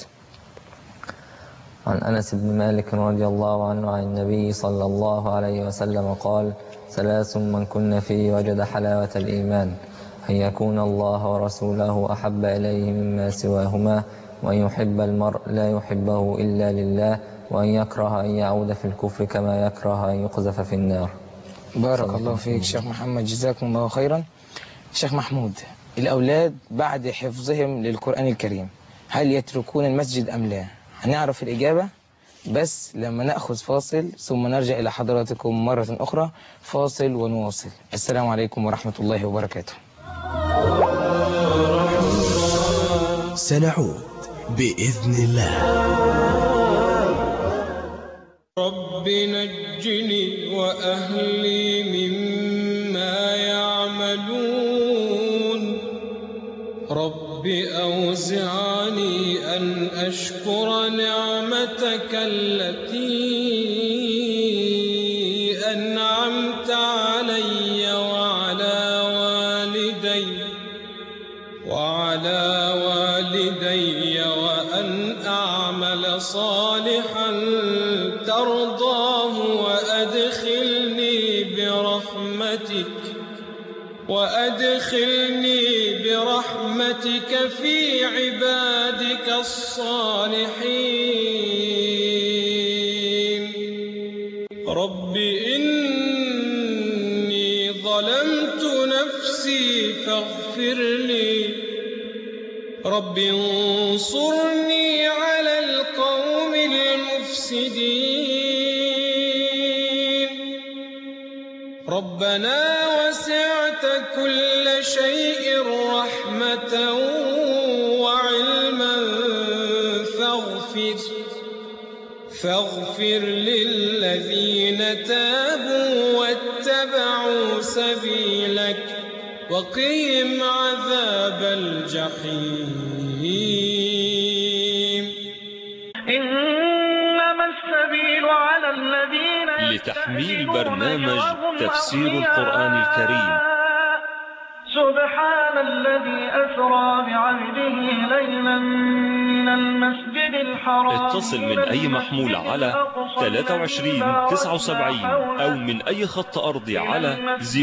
Speaker 6: عن أنس بن مالك رضي الله عنه عن النبي صلى الله عليه وسلم قال: ثلاث من كن فيه وجد حلاوة الإيمان: أن يكون الله ورسوله أحب إليه مما سواهما، وأن يحب المرء لا يحبه إلا لله، وأن يكره أن يعود في الكفر كما يكره أن يقذف في النار.
Speaker 2: بارك الله فيك شيخ محمد، جزاكم الله خيرا. شيخ محمود، الأولاد بعد حفظهم للقرآن الكريم هل يتركون المسجد أم لا؟ هنعرف الإجابة بس لما نأخذ فاصل، ثم نرجع إلى حضراتكم مرة أخرى. فاصل ونواصل. السلام عليكم ورحمة الله وبركاته.
Speaker 11: سنعود بإذن الله.
Speaker 12: رب نجني وأهلي مما يعملون. رب أوزعني أن أشكر نعمتك التي أنعمت علي وعلى والدي وأن أعمل صالحا ترضاه وأدخلني برحمتك في عبادك الصالحين. رب إني ظلمت نفسي فاغفر لي. رب انصرني على القوم المفسدين. ربنا وسعت كل شيء رحمة وعلما فاغفر للذين تابوا واتبعوا سبيلك وقهم عذاب الجحيم.
Speaker 13: إنما السبيل على الذين
Speaker 14: لتحميل برنامج تفسير القرآن الكريم.
Speaker 13: سبحان الذي أسرى بعبده ليلا من المسجد الحرام.
Speaker 14: اتصل من أي محمول على 2379 أو من أي خط أرضي على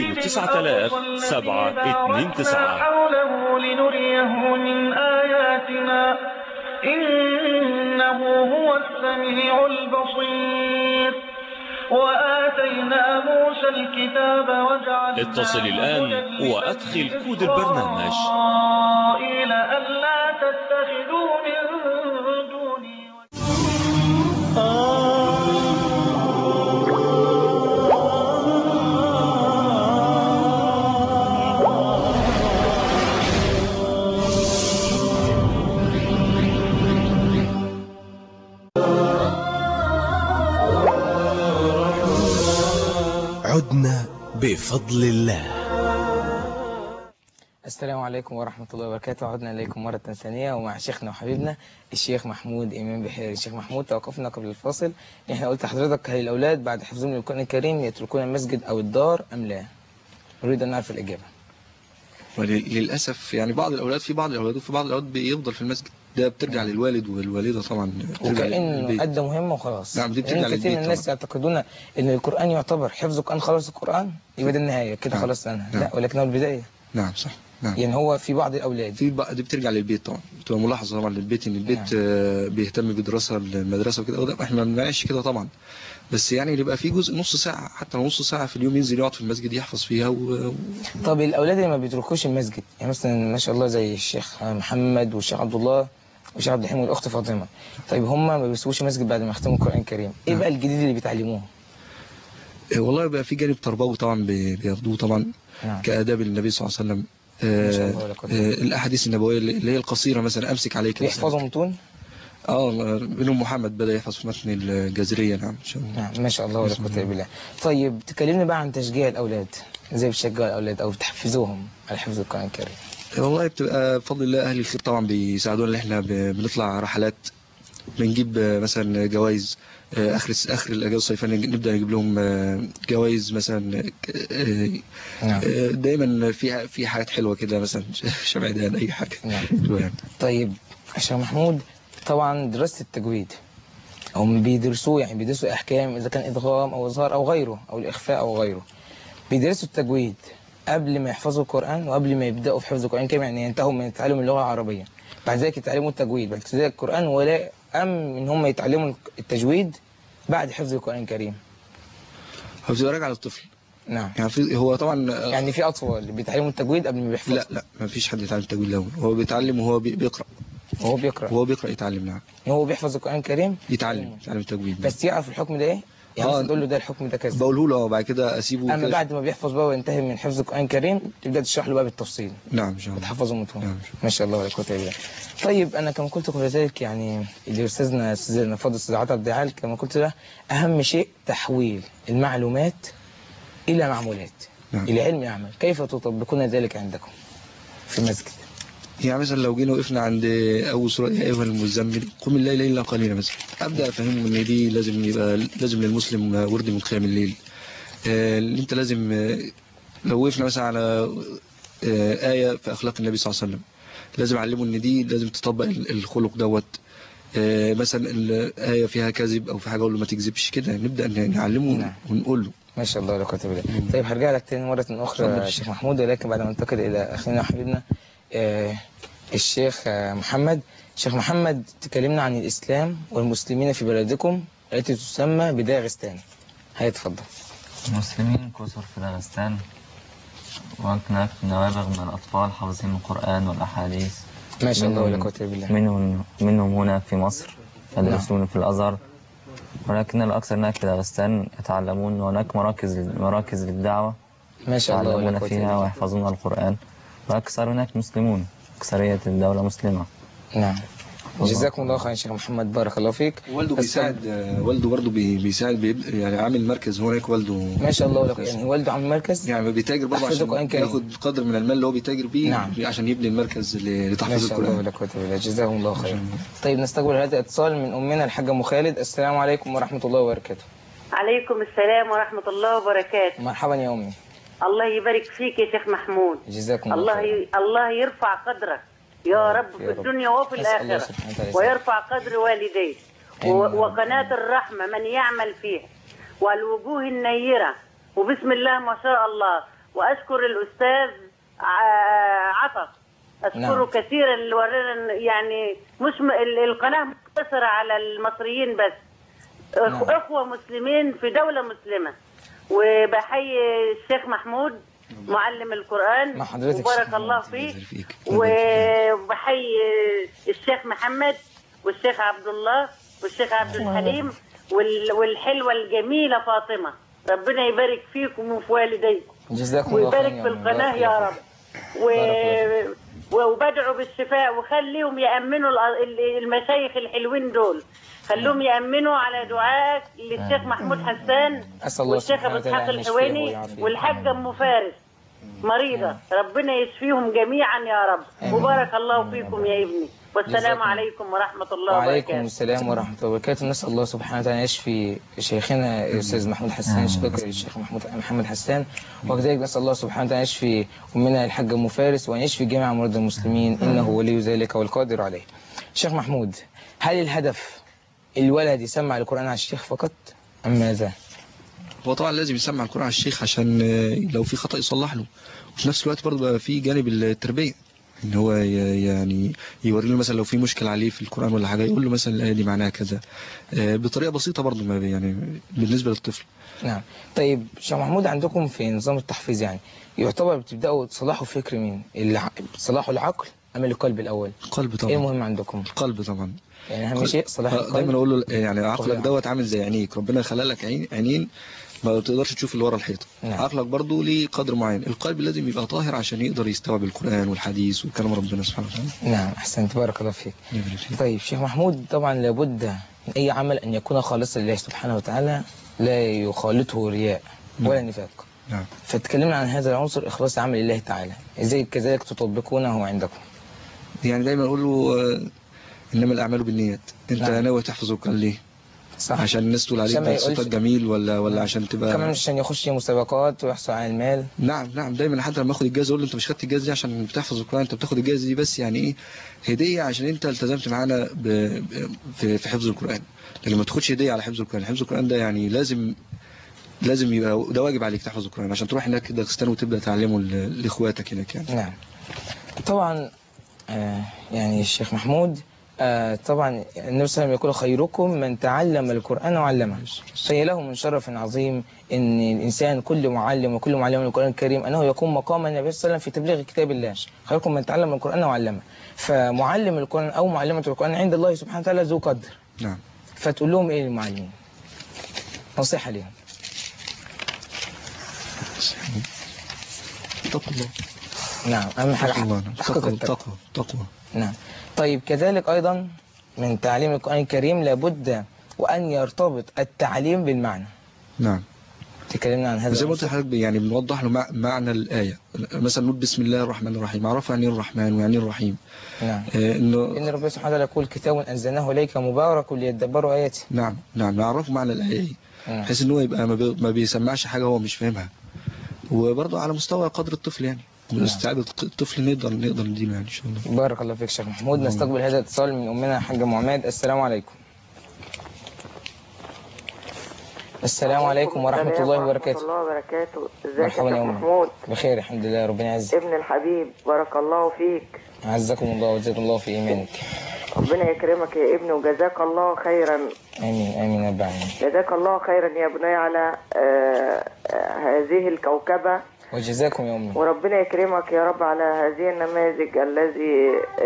Speaker 14: 0900729.
Speaker 13: حوله لنريه من آياتنا إنه هو السميع البصير. وآتينا موسى الكتاب وجعلنا
Speaker 14: اتصل الآن وأدخل كود البرنامج.
Speaker 13: إلى ألا تتخذوا من دوني
Speaker 11: عدنا بفضل الله.
Speaker 2: السلام عليكم ورحمة الله وبركاته. عدنا إليكم مرة ثانية ومع شيخنا وحبيبنا الشيخ محمود إمام بحيري. الشيخ محمود، توقفنا قبل الفاصل، إحنا قلت لحضرتك هل الأولاد بعد حفظهم للقرآن الكريم يتركون المسجد أو الدار أم لا؟ نريد أن نعرف الإجابة.
Speaker 5: وللأسف يعني بعض الأولاد في بعض الأولاد بيفضل في المسجد، ده بترجع للوالد والوالدة طبعا،
Speaker 2: وكأنه أدى مهمة وخلاص.
Speaker 5: نعم، دي بترجع للبيت.
Speaker 2: كثير من الناس يعتقدون أن القرآن يعتبر حفظك أن خلص القرآن يبقى ده النهاية كده. نعم. خلاص أنا. نعم. لا، ولكنه البداية.
Speaker 5: نعم صح. نعم.
Speaker 2: يعني هو في بعض الأولاد
Speaker 5: دي بترجع للبيت طبعا، بتبقى ملاحظة طبعا للبيت ان البيت بيهتم بدراسة المدرسة وكده. احنا ما بنعيش كده طبعا، بس يعني يبقى في جزء نص ساعة، حتى نص ساعة في اليوم ينزل يقعد في المسجد يحفظ فيها
Speaker 2: طب الأولاد اللي ما بيتركوش المسجد، يعني مثلا ما شاء الله زي الشيخ محمد والشيخ عبد الله والشيخ عبد الحليم والأخت فاطمة، طيب هم ما بيسووش المسجد بعد ما يختموا القرآن الكريم، إيه بقى الجديد اللي بيتعلموه؟
Speaker 5: والله بقى في جانب تربوي طبعا بياخدوه طبعا. نعم. كآداب النبي صلى الله عليه وسلم. الأحاديث النبوية اللي هي القصيرة، مثلا أمسك عليك.
Speaker 2: يحفظوا متون؟
Speaker 5: منهم محمد بدأ يحفظ في متن الجزرية. نعم إن شاء الله.
Speaker 2: نعم ما شاء الله ولا قوة إلا بالله. طيب تكلمني بقى عن تشجيع الأولاد، ازاي بتشجعوا الأولاد أو بتحفزوهم على حفظ القرآن الكريم؟
Speaker 5: والله بتبقى بفضل الله أهل الخير طبعا بيساعدونا إن إحنا بنطلع رحلات، بنجيب مثلا جوائز آخر الأجازة الصيفية، نبدأ نجيب لهم جوائز مثلا. دايما في حاجات حلوة كده مثلا شمعدان أي حاجة.
Speaker 2: نعم. طيب شيخ محمود، طبعا دراسة التجويد هم بيدرسوه، يعني بيدرسوا أحكام إذا كان إدغام أو إظهار أو غيره أو الإخفاء أو غيره، بيدرسوا التجويد قبل ما يحفظوا القرآن وقبل ما يبدأوا في حفظ القرآن كما يعني ينتهوا من تعلم اللغة العربية، بعد ذلك يتعلموا التجويد، بعد ذلك القرآن، ولا إن هم يتعلموا التجويد بعد حفظ القرآن الكريم؟
Speaker 5: هو بتبقى راجع للطفل.
Speaker 2: نعم.
Speaker 5: يعني هو طبعا
Speaker 2: يعني في أطفال بيتعلموا التجويد قبل ما بيحفظوا؟
Speaker 5: لا ما فيش حد يتعلم التجويد الأول، هو بيتعلم وهو بيقرأ. وهو بيقرأ يتعلم. نعم.
Speaker 2: هو بيحفظ القرآن الكريم
Speaker 5: يتعلم التجويد.
Speaker 2: بس يعرف الحكم ده ايه؟ يعني تقول له ده الحكم ده كذا،
Speaker 5: بقوله له وبعد كده اسيبه.
Speaker 2: اما بعد ما بيحفظ بقى وينتهي من حفظ القرآن الكريم تبدا تشرح له بقى بالتفصيل.
Speaker 5: نعم ان شاء الله.
Speaker 2: وتحفظه متون. نعم. ما شاء الله ولا قوه الا بالله. طيب انا كما قلت قبل ذلك، يعني اللي استاذنا فاضل استاذ عطا الدعال كما قلت له، اهم شيء تحويل المعلومات الى معمولات. نعم. الى علم يعمل. كيف تطبقون ذلك عندكم في المسجد؟
Speaker 5: يعني مثلا لو جينا وقفنا عند أول سورة يا أيها المزمل قم الليل إلا قليلا مثلا، أبدأ أفهمهم إن دي لازم للمسلم ورد من قيام الليل. اللي أنت لازم لو وقفنا مثلا على آية في أخلاق النبي صلى الله عليه وسلم، لازم أعلمه إن دي لازم تطبق الخلق دوت. مثلا الآية فيها كذب أو في حاجة أقول له ما تكذبش كده، نبدأ نعلمه. نعم. ونقول له.
Speaker 2: ما شاء الله ولا قوة إلا بالله. طيب هرجع لك تاني مرة أخرى الشيخ محمود، ولكن بعد ما ننتقل إلى أخينا وحبيبنا الشيخ محمد. شيخ محمد، تكلمنا عن الإسلام والمسلمين في بلدكم التي تسمى بداغستان. هيتفضل.
Speaker 6: المسلمين كثر في داغستان، وهناك نوابغ من الأطفال حافظين القرآن والأحاديث.
Speaker 2: ما شاء الله ولا قوة إلا بالله.
Speaker 6: منهم هنا في مصر يدرسون في الأزهر، ولكن الأكثر هناك في داغستان يتعلمون، وهناك مراكز للدعوة
Speaker 2: ما شاء الله
Speaker 6: يتعلمون فيها ويحفظون القرآن، وأكثر هناك مسلمون، أكثرية الدولة مسلمة.
Speaker 2: نعم. جزاكم الله خير يا شيخ محمد، بارك الله فيك.
Speaker 5: والده بيساعد، والده برضه بيساعد، يعني عامل مركز هناك والده.
Speaker 2: ما شاء الله لك، يعني والده عامل مركز،
Speaker 5: يعني بيتاجر برضه عشان ياخد قدر من المال اللي هو بيتاجر بيه. نعم. عشان يبني المركز لتحفيظ القرآن.
Speaker 2: ما شاء الله لك، جزاهم الله خير. طيب نستقبل هذا الاتصال من أمنا الحاجة أم خالد. السلام عليكم ورحمة الله وبركاته.
Speaker 15: عليكم السلام ورحمة الله وبركاته.
Speaker 2: مرحبا يا أمي.
Speaker 15: الله يبارك فيك يا شيخ محمود.
Speaker 2: جزاكم الله خير.
Speaker 15: الله يرفع قدرك يا رب في الدنيا وفي الآخرة، ويرفع قدر والديك وقناة الرحمة من يعمل فيها والوجوه النيرة، وبسم الله ما شاء الله. وأشكر الأستاذ عطا، أشكره كثيرا، يعني مش القناة مقتصرة على المصريين بس، أخوة مسلمين في دولة مسلمة. وبحيي الشيخ محمود معلم القرآن وبارك الله فيك، وبحيي الشيخ محمد والشيخ عبد الله والشيخ عبد الحليم والحلوة الجميلة فاطمة. ربنا يبارك فيكم وفي والديكم ويبارك في القناة يا رب. وبدعوا بالشفاء، وخليهم يأمنوا المشايخ الحلوين دول، خلوهم يأمنوا على دعائك للشيخ محمود حسان والشيخ أبو إسحاق الحويني والحاجة أم فارس مريضة، ربنا يشفيهم جميعا يا رب. وبارك الله فيكم يا ابني، والسلام عليكم ورحمة الله وبركاته.
Speaker 2: وعليكم السلام ورحمة الله وبركاته. نسأل الله سبحانه وتعالى يشفي شيخنا الأستاذ محمود حسان، الشيخ محمد حسان، وكذلك نسأل الله سبحانه وتعالى يشفي أمنا الحاجة أم فارس، وأن يشفي جميع مرضى المسلمين، إنه ولي ذلك والقادر عليه. شيخ محمود، هل الهدف الولد يسمع القرآن على الشيخ فقط أم ماذا؟
Speaker 5: هو طبعا لازم يسمع القرآن على الشيخ عشان لو في خطأ يصلح له، وفي نفس الوقت برضه بقى في جانب التربية، ان هو يعني يوري له مثلا لو في مشكلة عليه في القرآن ولا حاجة، يقول له مثلا الآية دي معناها كذا، بطريقة بسيطة برضه يعني بالنسبة للطفل.
Speaker 2: نعم. طيب شيخ محمود، عندكم في نظام التحفيظ يعني يعتبر بتبدأوا تصلحوا فكر مين؟ صلاحوا العقل أم القلب الأول؟
Speaker 5: القلب طبعا.
Speaker 2: ايه المهم عندكم؟
Speaker 5: القلب طبعا.
Speaker 2: يعني أهم شيء صلاح القلب.
Speaker 5: دايما اقول له يعني عقلك دوت عامل زي عينيك، ربنا خلق لك عينين ما تقدرش تشوف اللي ورا الحيطه. عقلك برضو ليه قدر معين. القلب لازم يبقى طاهر عشان يقدر يستوعب القرآن والحديث وكلام ربنا سبحانه وتعالى.
Speaker 2: نعم أحسنت بارك الله فيك. طيب شيخ محمود، طبعا لابد من أي عمل أن يكون خالصا لله سبحانه وتعالى لا يخالطه رياء ولا نفاق.
Speaker 5: نعم.
Speaker 2: فتكلمنا عن هذا العنصر إخلاص عمل الله تعالى، إزاي كذلك تطبقونه عندكم؟
Speaker 5: يعني دايما أقول له إنما الأعمال بالنيات. أنت ناوي تحفظ القرآن ليه؟
Speaker 2: صح.
Speaker 5: عشان الناس تقول عليك ده صوتك جميل ولا عشان تبقى
Speaker 2: كمان عشان يخش مسابقات ويحصل على المال.
Speaker 5: نعم دايما حتى لما اخد الجائزه اقول له انت مش خدت الجائزه دي عشان بتحفظ القرآن، انت بتاخد الجائزه دي بس يعني ايه هديه عشان انت التزمت معانا في حفظ القرآن. لكن ما تاخدش هديه على حفظ القرآن. حفظ القرآن ده يعني لازم يبقى ده واجب عليك تحفظ القرآن عشان تروح هناك داغستان وتبدا تعلمه لاخواتك هناك يعني.
Speaker 2: نعم. طبعا يعني الشيخ محمود طبعا النبي صلى الله عليه وسلم يقول خيركم من تعلم القرآن وعلمه. فهي له من شرف عظيم ان الانسان كل معلم وكل معلم القرآن الكريم انه يقوم مقام النبي صلى الله عليه وسلم في تبليغ كتاب الله. خيركم من تعلم القرآن وعلمه. فمعلم القرآن او معلمة القرآن عند الله سبحانه وتعالى ذو قدر.
Speaker 5: نعم.
Speaker 2: فتقول لهم ايه للمعلمين؟ نصيحة لهم.
Speaker 5: تقوى الله.
Speaker 2: نعم أهم حاجة
Speaker 5: تقوى.
Speaker 2: نعم. طيب كذلك أيضا من تعليم القرآن الكريم لابد وأن يرتبط التعليم بالمعنى.
Speaker 5: نعم.
Speaker 2: تكلمنا عن هذا
Speaker 5: زي ما قلت لحضرتك يعني بنوضح له معنى الآية. مثلا نقول بسم الله الرحمن الرحيم، عرفوا يعني الرحمن ويعني الرحيم.
Speaker 2: نعم. إن ربنا سبحانه وتعالى يقول كتاب أنزلناه إليك مبارك ليدبروا آياته.
Speaker 5: نعم نعرفه معنى الآية بحيث إن هو يبقى ما بيسمعش حاجة هو مش فاهمها. وبرضه على مستوى قدر الطفل يعني. استعداد الطفل نقدر نديله يعني ان شاء الله.
Speaker 2: بارك الله فيك شيخ محمود. نستقبل هذا الاتصال من امنا حاجه معماد. السلام عليكم. السلام عليكم ورحمه الله وبركاته.
Speaker 16: ورحمه الله وبركاته. ازيك يا
Speaker 2: شيخ
Speaker 16: محمود؟
Speaker 2: بخير الحمد لله ربنا يعزك.
Speaker 16: ابن الحبيب بارك الله فيك.
Speaker 2: عزكم الله وجزاكم الله في ايمانك.
Speaker 16: ربنا يكرمك يا ابني وجزاك الله خيرا.
Speaker 2: امين امين يا رب العالمين.
Speaker 16: جزاك الله خيرا يا بني على هذه الكوكبه.
Speaker 2: وجزاكم يا أمي.
Speaker 16: وربنا يكرمك يا رب على هذه النماذج الذي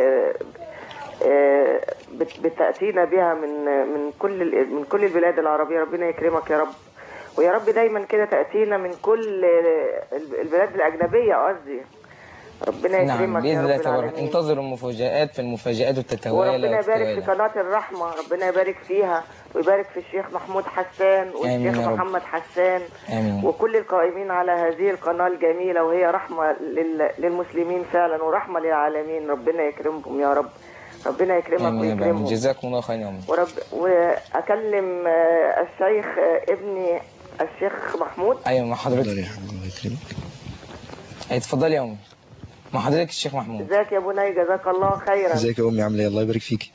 Speaker 16: بتأتينا بها من كل البلاد العربية. ربنا يكرمك يا رب، ويا رب دايما كده تأتينا من كل البلاد الأجنبية قصدي. ربنا يكرمك.
Speaker 2: نعم بإذن الله تبارك. انتظروا المفاجآت، فالمفاجآت تتوالى.
Speaker 16: وربنا يبارك في قناة الرحمة، ربنا يبارك فيها ويبارك في الشيخ محمود حسان والشيخ محمد حسان.
Speaker 2: آمين.
Speaker 16: وكل القائمين على هذه القناة الجميلة وهي رحمة للمسلمين فعلا ورحمة للعالمين. ربنا يكرمكم يا رب. ربنا يكرمك ويكرمهم.
Speaker 2: جزاكم الله خير يا أمي.
Speaker 16: وأكلم الشيخ ابني الشيخ محمود.
Speaker 2: أيوة مع حضرتك. اتفضلي يا أمي. مع حضرتك الشيخ محمود.
Speaker 16: ازيك يا بني؟ جزاك الله خيرا.
Speaker 5: ازيك يا امي عامله ايه؟ الله يبارك فيكي.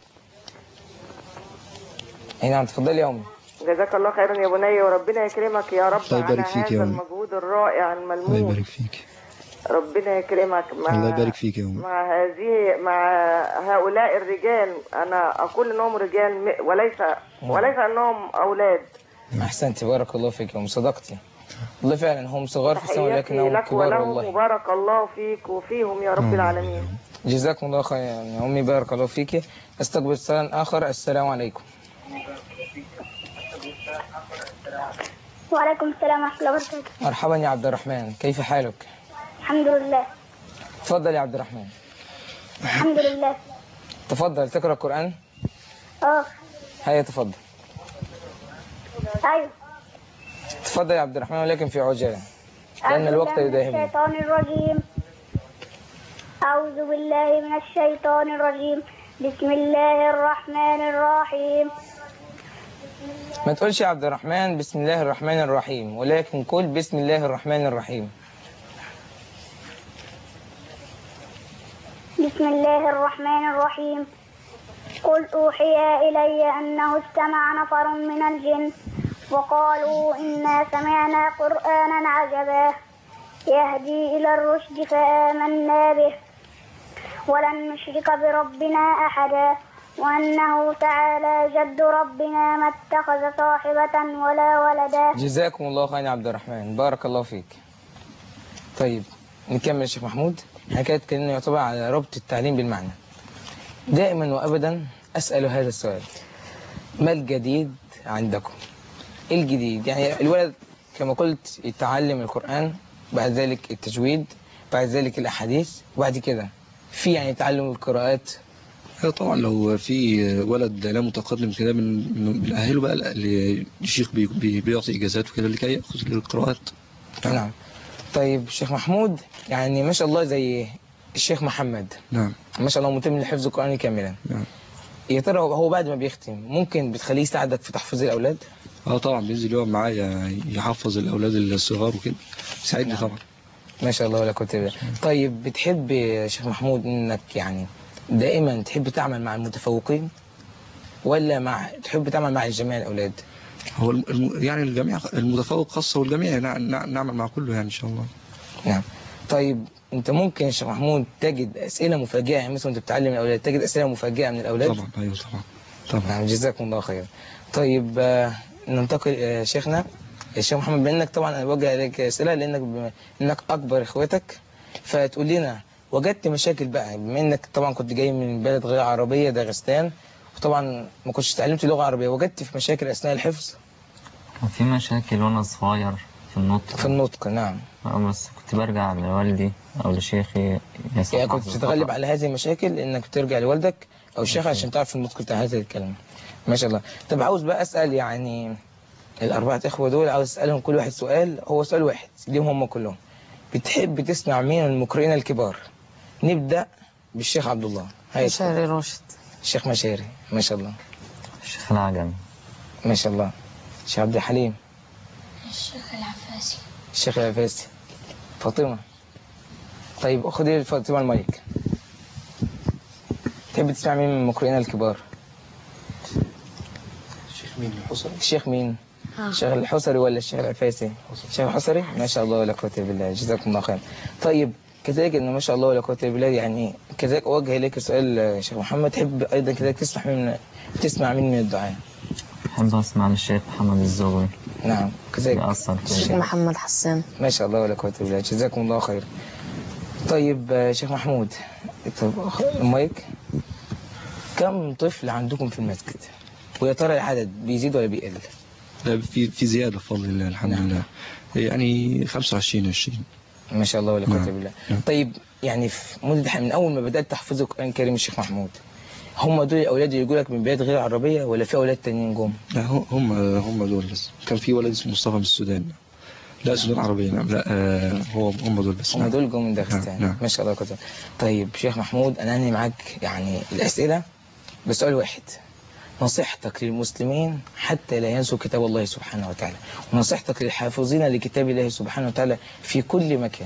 Speaker 2: اي نعم اتفضلي يا امي.
Speaker 16: جزاك الله خيرا يا بني وربنا يكرمك يا رب على هذا المجهود الرائع الملموس.
Speaker 5: الله يبارك فيك.
Speaker 16: ربنا يكرمك.
Speaker 5: الله يبارك فيك يا امي.
Speaker 16: مع هؤلاء الرجال انا اقول انهم رجال وليس انهم اولاد.
Speaker 2: احسنت بارك الله فيك يا ام. صدقتي والله فعلا هم صغار في السن ولكنهم كبار والله.
Speaker 16: وبارك الله فيك وفيهم يا رب العالمين.
Speaker 2: جزاكم الله خيرا يا امي بارك الله فيك. استقبل اتصال اخر. السلام عليكم.
Speaker 4: وعليكم السلام ورحمه الله وبركاته.
Speaker 2: مرحبا يا عبد الرحمن، كيف حالك؟
Speaker 4: الحمد لله.
Speaker 2: تفضل يا عبد الرحمن.
Speaker 4: الحمد لله.
Speaker 2: تفضل تقرأ القرآن؟
Speaker 4: هيا
Speaker 2: تفضل.
Speaker 4: ايوه
Speaker 2: تفضل يا عبد الرحمن ولكن في عجالة لأن الوقت يداهمنا.
Speaker 4: الشيطان الرجيم. أعوذ بالله من الشيطان الرجيم. بسم الله الرحمن الرحيم.
Speaker 2: ما تقولش يا عبد الرحمن بسم الله الرحمن الرحيم ولكن قل بسم الله الرحمن الرحيم.
Speaker 4: بسم الله الرحمن الرحيم. قل أوحي إلي أنه استمع نفر من الجن وقالوا إنا سمعنا قرآنا عجبا يهدي إلى الرشد فآمنا به ولن نشرك بربنا أحدا وأنه تعالى جد ربنا ما اتخذ صاحبة ولا ولدا.
Speaker 2: جزاكم الله خير يا عبد الرحمن بارك الله فيك. طيب نكمل يا شيخ محمود. احنا كده اتكلمنا يعتبر على ربط التعليم بالمعنى. دائما وأبدا أسأل هذا السؤال: ما الجديد عندكم؟ إيه الجديد؟ يعني الولد كما قلت يتعلم القرآن، بعد ذلك التجويد، بعد ذلك الأحاديث، وبعد كده في يعني تعلم القراءات.
Speaker 5: طبعا لو في ولد لا متقدم كده بنأهله بقى للشيخ بيعطي إجازات وكده لكي يأخذ القراءات.
Speaker 2: نعم. طيب الشيخ محمود يعني ما شاء الله زي الشيخ محمد.
Speaker 5: نعم.
Speaker 2: ما شاء الله متم لحفظ القرآن كاملا.
Speaker 5: نعم.
Speaker 2: يا ترى هو بعد ما بيختم ممكن بتخليه يساعدك في تحفيظ الأولاد؟
Speaker 5: طبعا بينزل يقعد معايا يحفظ الأولاد الصغار وكده، يساعدني. نعم. طبعا.
Speaker 2: ما شاء الله ولا قوة إلا بالله. طيب بتحب يا شيخ محمود انك يعني دائما تحب تعمل مع المتفوقين ولا تحب تعمل مع جميع الأولاد؟
Speaker 5: هو يعني الجميع، المتفوق خاصة والجميع نعمل مع كله يعني إن شاء الله.
Speaker 2: نعم. طيب أنت ممكن يا شيخ محمود تجد أسئلة مفاجئة، يعني مثلا أنت بتعلم الأولاد تجد أسئلة مفاجئة من الأولاد؟
Speaker 5: طبعا. أيوه طبعا.
Speaker 2: نعم جزاكم الله خير. طيب ننتقل شيخنا الشيخ محمد، بما انك طبعا انا بوجه اليك اسئله انك اكبر اخواتك، فتقول لنا وجدت مشاكل بقى بما انك طبعا كنت جاي من بلد غير عربيه داغستان، وطبعا ما كنتش اتعلمت لغه عربيه، وجدت في مشاكل اثناء الحفظ؟
Speaker 6: في مشاكل وانا صغير في النطق.
Speaker 2: نعم.
Speaker 6: بس كنت برجع لوالدي او لشيخي
Speaker 2: يعني كنت بتتغلب على هذه المشاكل انك ترجع لوالدك او الشيخ عشان تعرف النطق بتاع هذه الكلمه. ما شاء الله. طب عاوز بقى اسال يعني الأربعة إخوة دول، عاوز أسألهم كل واحد سؤال، هو سؤال واحد ليهم هم كلهم. بتحب تسمع مين المقرئين الكبار؟ نبدأ بالشيخ عبد الله.
Speaker 7: مشاري راشد.
Speaker 2: الشيخ مشاري ما شاء الله.
Speaker 6: الشيخ العجمي
Speaker 2: ما شاء الله. الشيخ عبد الحليم.
Speaker 8: الشيخ العفاسي.
Speaker 2: الشيخ العفاسي. فاطمة. طيب خدي فاطمة المايك. تحب تسمع مين من المقرئين الكبار؟
Speaker 5: الشيخ مين الحصري؟
Speaker 2: الشيخ مين؟ الشيخ الحصري ولا الشيخ العفاسي؟ الشيخ الحصري. ما شاء الله ولا قوة الا بالله، جزاكم الله خير. طيب كذلك انه ما شاء الله ولا قوة الا بالله، يعني كذلك اوجه اليك سؤال يا شيخ محمد، تحب ايضا كذلك تسمع مين من الدعاء؟
Speaker 6: بحب اسمع للشيخ محمد الزغبي.
Speaker 2: نعم كذلك
Speaker 7: الشيخ محمد حسان.
Speaker 2: ما شاء الله ولا قوة الا بالله، جزاكم الله خير. طيب شيخ محمود المايك، كم طفل عندكم في المسجد؟ ويا ترى العدد بيزيد ولا بيقل؟
Speaker 5: لا في زيادة بفضل الله الحمد لله. يعني 25-20.
Speaker 2: ما شاء الله ولا قوة الا بالله. طيب يعني في مدة من أول ما بدأت تحفظ القرآن الكريم الشيخ محمود، هم دول الأولاد اللي يقول لك من بلاد غير عربية ولا في أولاد تانيين جم؟
Speaker 5: لا هم دول بس. كان في ولد اسمه مصطفى من السودان. لا السودان عربية. نعم. لا هم دول بس.
Speaker 2: هم دول جم من داغستان.
Speaker 5: نعم.
Speaker 2: ما شاء الله كده. طيب شيخ محمود أنا أنهي معاك يعني الأسئلة بسؤال واحد. نصيحتك للمسلمين حتى لا ينسوا كتاب الله سبحانه وتعالى، ونصيحتك للحافظين لكتاب الله سبحانه وتعالى في كل مكان.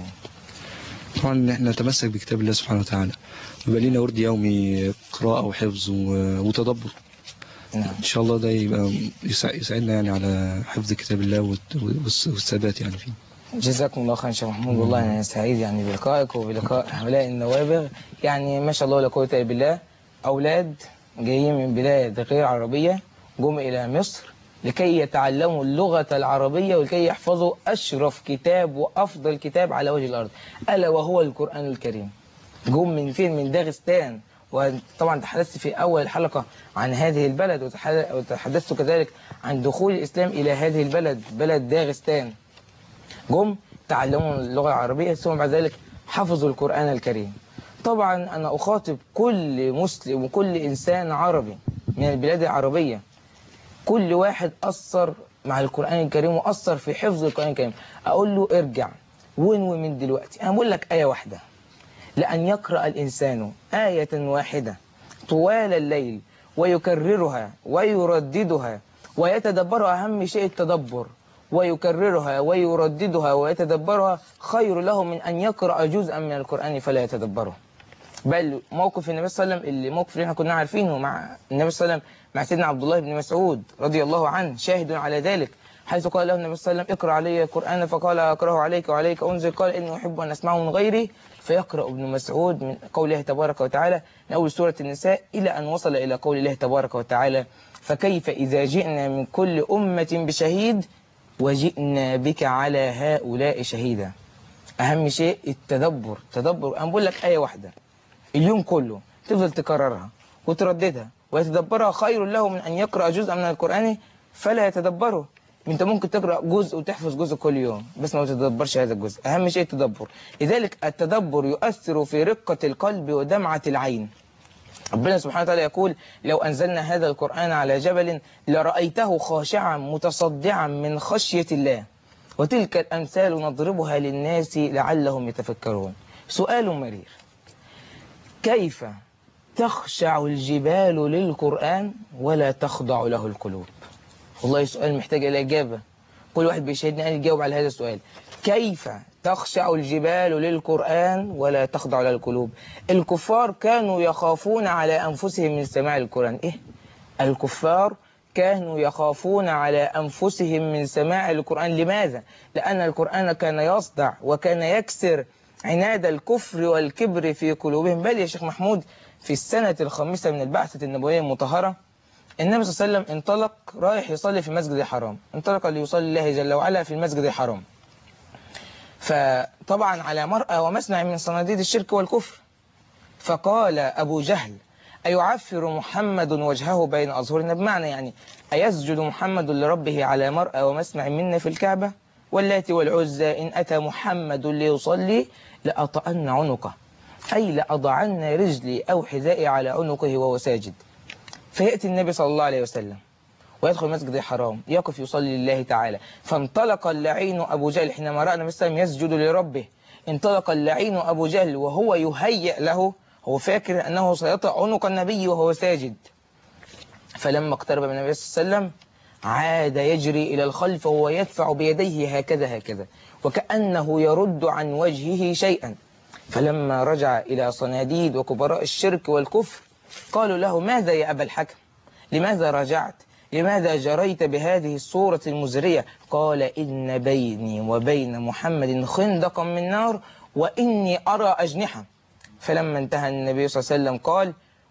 Speaker 5: طبعا احنا نتمسك بكتاب الله سبحانه وتعالى، يبقى لنا ورد يومي قراءة وحفظ وتدبر.
Speaker 2: نعم.
Speaker 5: ان شاء الله ده يبقى يساعدنا يعني على حفظ كتاب الله والثبات يعني فيه.
Speaker 2: جزاكم الله خيرا شيخ محمود، والله انا سعيد يعني بلقائك وبلقاء هؤلاء النوابغ، يعني ما شاء الله لا قوة الا بالله، اولاد جايين من بلاد غير عربية جم إلى مصر لكي يتعلموا اللغة العربية ولكي يحفظوا أشرف كتاب وأفضل كتاب على وجه الأرض ألا وهو القرآن الكريم. جم من فين؟ من داغستان. وطبعا تحدثت في أول الحلقة عن هذه البلد، وتحدثت كذلك عن دخول الإسلام إلى هذه البلد، بلد داغستان. جم تعلموا اللغة العربية ثم بعد ذلك حفظوا القرآن الكريم. طبعا أنا أخاطب كل مسلم وكل إنسان عربي من البلاد العربية، كل واحد أثر مع القرآن الكريم وأثر في حفظ القرآن الكريم، أقول له ارجع وانوي من دلوقتي. أنا بقول لك آية واحدة، لأن يقرأ الإنسان آية واحدة طوال الليل ويكررها ويرددها ويتدبرها، أهم شيء التدبر، ويكررها ويرددها ويتدبرها خير له من أن يقرأ جزءا من القرآن فلا يتدبره. بل موقف النبي صلى الله عليه وسلم، الموقف اللي احنا كنا عارفينه مع النبي صلى الله عليه وسلم مع سيدنا عبد الله بن مسعود رضي الله عنه، شاهد على ذلك، حيث قال له النبي صلى الله عليه وسلم اقرأ علي القرآن، فقال أقرأه عليك وعليك أنزل، قال إني أحب أن أسمعه من غيري، فيقرأ ابن مسعود من قوله تبارك وتعالى من أول سورة النساء إلى أن وصل إلى قول الله تبارك وتعالى فكيف إذا جئنا من كل أمة بشهيد وجئنا بك على هؤلاء شهيدا. أهم شيء التدبر. تدبر. أنا بقول لك آية واحدة اليوم كله تفضل تكررها وترددها ويتدبرها خير له من أن يقرأ جزءا من القرآن فلا يتدبره. انت ممكن تقرأ جزء وتحفظ جزء كل يوم بس ما تتدبرش هذا الجزء. أهم شيء التدبر. لذلك التدبر يؤثر في رقة القلب ودمعة العين. ربنا سبحانه وتعالى يقول لو أنزلنا هذا القرآن على جبل لرأيته خاشعا متصدعا من خشية الله وتلك الأمثال نضربها للناس لعلهم يتفكرون. سؤال مرير: كيف تخشع الجبال للقرآن ولا تخضع له القلوب؟ والله سؤال محتاج إلى إجابة. كل واحد بيشاهدني أن يجاوب على هذا السؤال. كيف تخشع الجبال للقرآن ولا تخضع له القلوب؟ الكفار كانوا يخافون على أنفسهم من سماع القرآن. إيه؟ الكفار كانوا يخافون على أنفسهم من سماع القرآن. لماذا؟ لأن القرآن كان يصدع وكان يكسر عناد الكفر والكبر في قلوبهم. بل يا شيخ محمود في السنة الخامسة من البعثة النبوية المطهرة النبي صلى الله عليه وسلم انطلق رايح يصلي في المسجد الحرام، انطلق ليصلي الله جل وعلا في المسجد الحرام. فطبعا على مرأى ومسمع من صناديد الشرك والكفر. فقال أبو جهل: أيعفر محمد وجهه بين أظهرنا؟ بمعنى يعني أيسجد محمد لربه على مرأى ومسمع منا في الكعبة؟ واللات والعزى إن أتى محمد ليصلي لأطأن عنقه، أي لأضعن رجلي أو حذائي على عنقه وهو ساجد. فيأتي النبي صلى الله عليه وسلم ويدخل المسجد الحرام يقف يصلي لله تعالى. فانطلق اللعين أبو جهل حينما رأى النبي صلى الله عليه وسلم يسجد لربه، انطلق اللعين أبو جهل وهو يهيئ له، هو فاكر أنه سيطأ عنق النبي وهو ساجد. فلما اقترب من النبي صلى الله عليه وسلم عاد يجري إلى الخلف وهو يدفع بيديه هكذا هكذا وكأنه يرد عن وجهه شيئا. فلما رجع إلى صناديد وكبراء الشرك والكفر قالوا له: ماذا يا أبا الحكم؟ لماذا رجعت؟ لماذا جريت بهذه الصورة المزرية؟ قال: إن بيني وبين محمد خندقا من نار وإني أرى أجنحة. فلما انتهى النبي صلى الله عليه وسلم قال: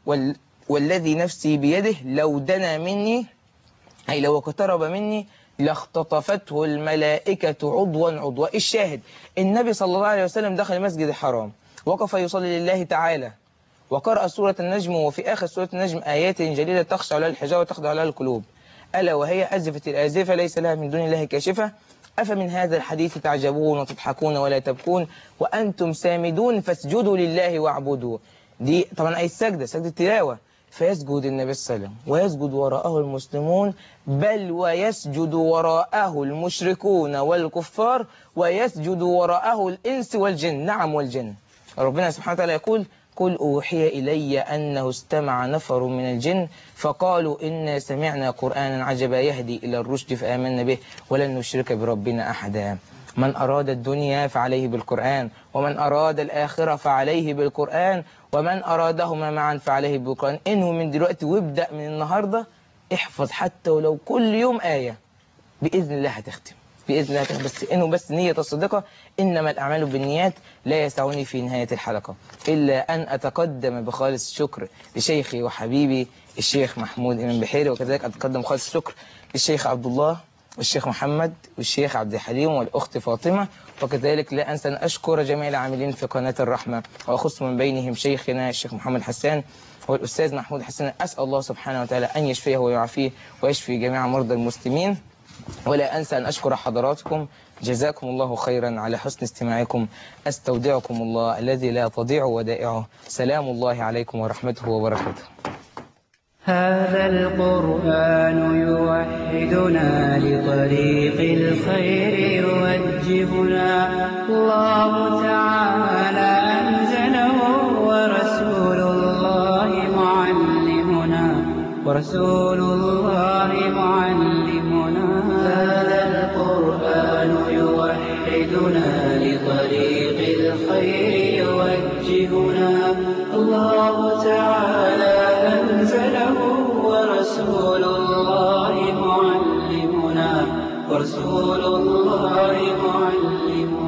Speaker 2: والذي نفسي بيده لو دنا مني، أي لو اقترب مني، لاختطفته الملائكة عضوا عضوا. الشاهد: النبي صلى الله عليه وسلم دخل المسجد الحرام وقف يصلي لله تعالى وقرأ سورة النجم، وفي آخر سورة النجم آيات جليلة تخشع لها الحجارة وتخضع لها القلوب، ألا وهي أزفت الآزفة ليس لها من دون الله كاشفة. أفمن هذا الحديث تعجبون وتضحكون ولا تبكون وأنتم سامدون فاسجدوا لله واعبدوا. دي طبعا أي السجدة، سجدة التلاوة. فيسجد النبي صلى الله عليه وسلم ويسجد وراءه المسلمون، بل ويسجد وراءه المشركون والكفار ويسجد وراءه الإنس والجن. نعم والجن. ربنا سبحانه وتعالى يقول: قل أوحي إلي أنه استمع نفر من الجن فقالوا إنا سمعنا قرآنا عجبا يهدي إلى الرشد فآمنا به ولن نشرك بربنا أحدا. من أراد الدنيا فعليه بالقرآن، ومن أراد الآخرة فعليه بالقرآن، ومن أرادهما معا فعليه بالقرآن. إنه من دلوقتي وابدأ من النهاردة احفظ حتى ولو كل يوم آية، بإذن الله هتختم، بإذن الله هتختم. بس إنه بس نية الصدقة، إنما الأعمال بالنيات. لا يسعني في نهاية الحلقة إلا أن أتقدم بخالص الشكر لشيخي وحبيبي الشيخ محمود إمام بحيري، وكذلك أتقدم خالص الشكر للشيخ عبد الله والشيخ محمد والشيخ عبد الحليم والأخت فاطمة، وكذلك لا أنسى أن أشكر جميع العاملين في قناة الرحمة، وأخص من بينهم شيخنا الشيخ محمد حسان والأستاذ محمود حسان. أسأل الله سبحانه وتعالى أن يشفيه ويعافيه ويشفي جميع مرضى المسلمين. ولا أنسى أن أشكر حضراتكم، جزاكم الله خيرا على حسن استماعكم. أستودعكم الله الذي لا تضيع ودائعه. سلام الله عليكم ورحمته وبركاته.
Speaker 1: هذا القرآن يوحدنا لطريق الخير يوجهنا، الله تعالى أنزله ورسول الله معلمنا، ورسول الله معلمنا. هذا القرآن يوحدنا لطريق الخير يوجهنا، الله تعالى أنزله ورسول الله معلمنا، ورسول الله معلمنا.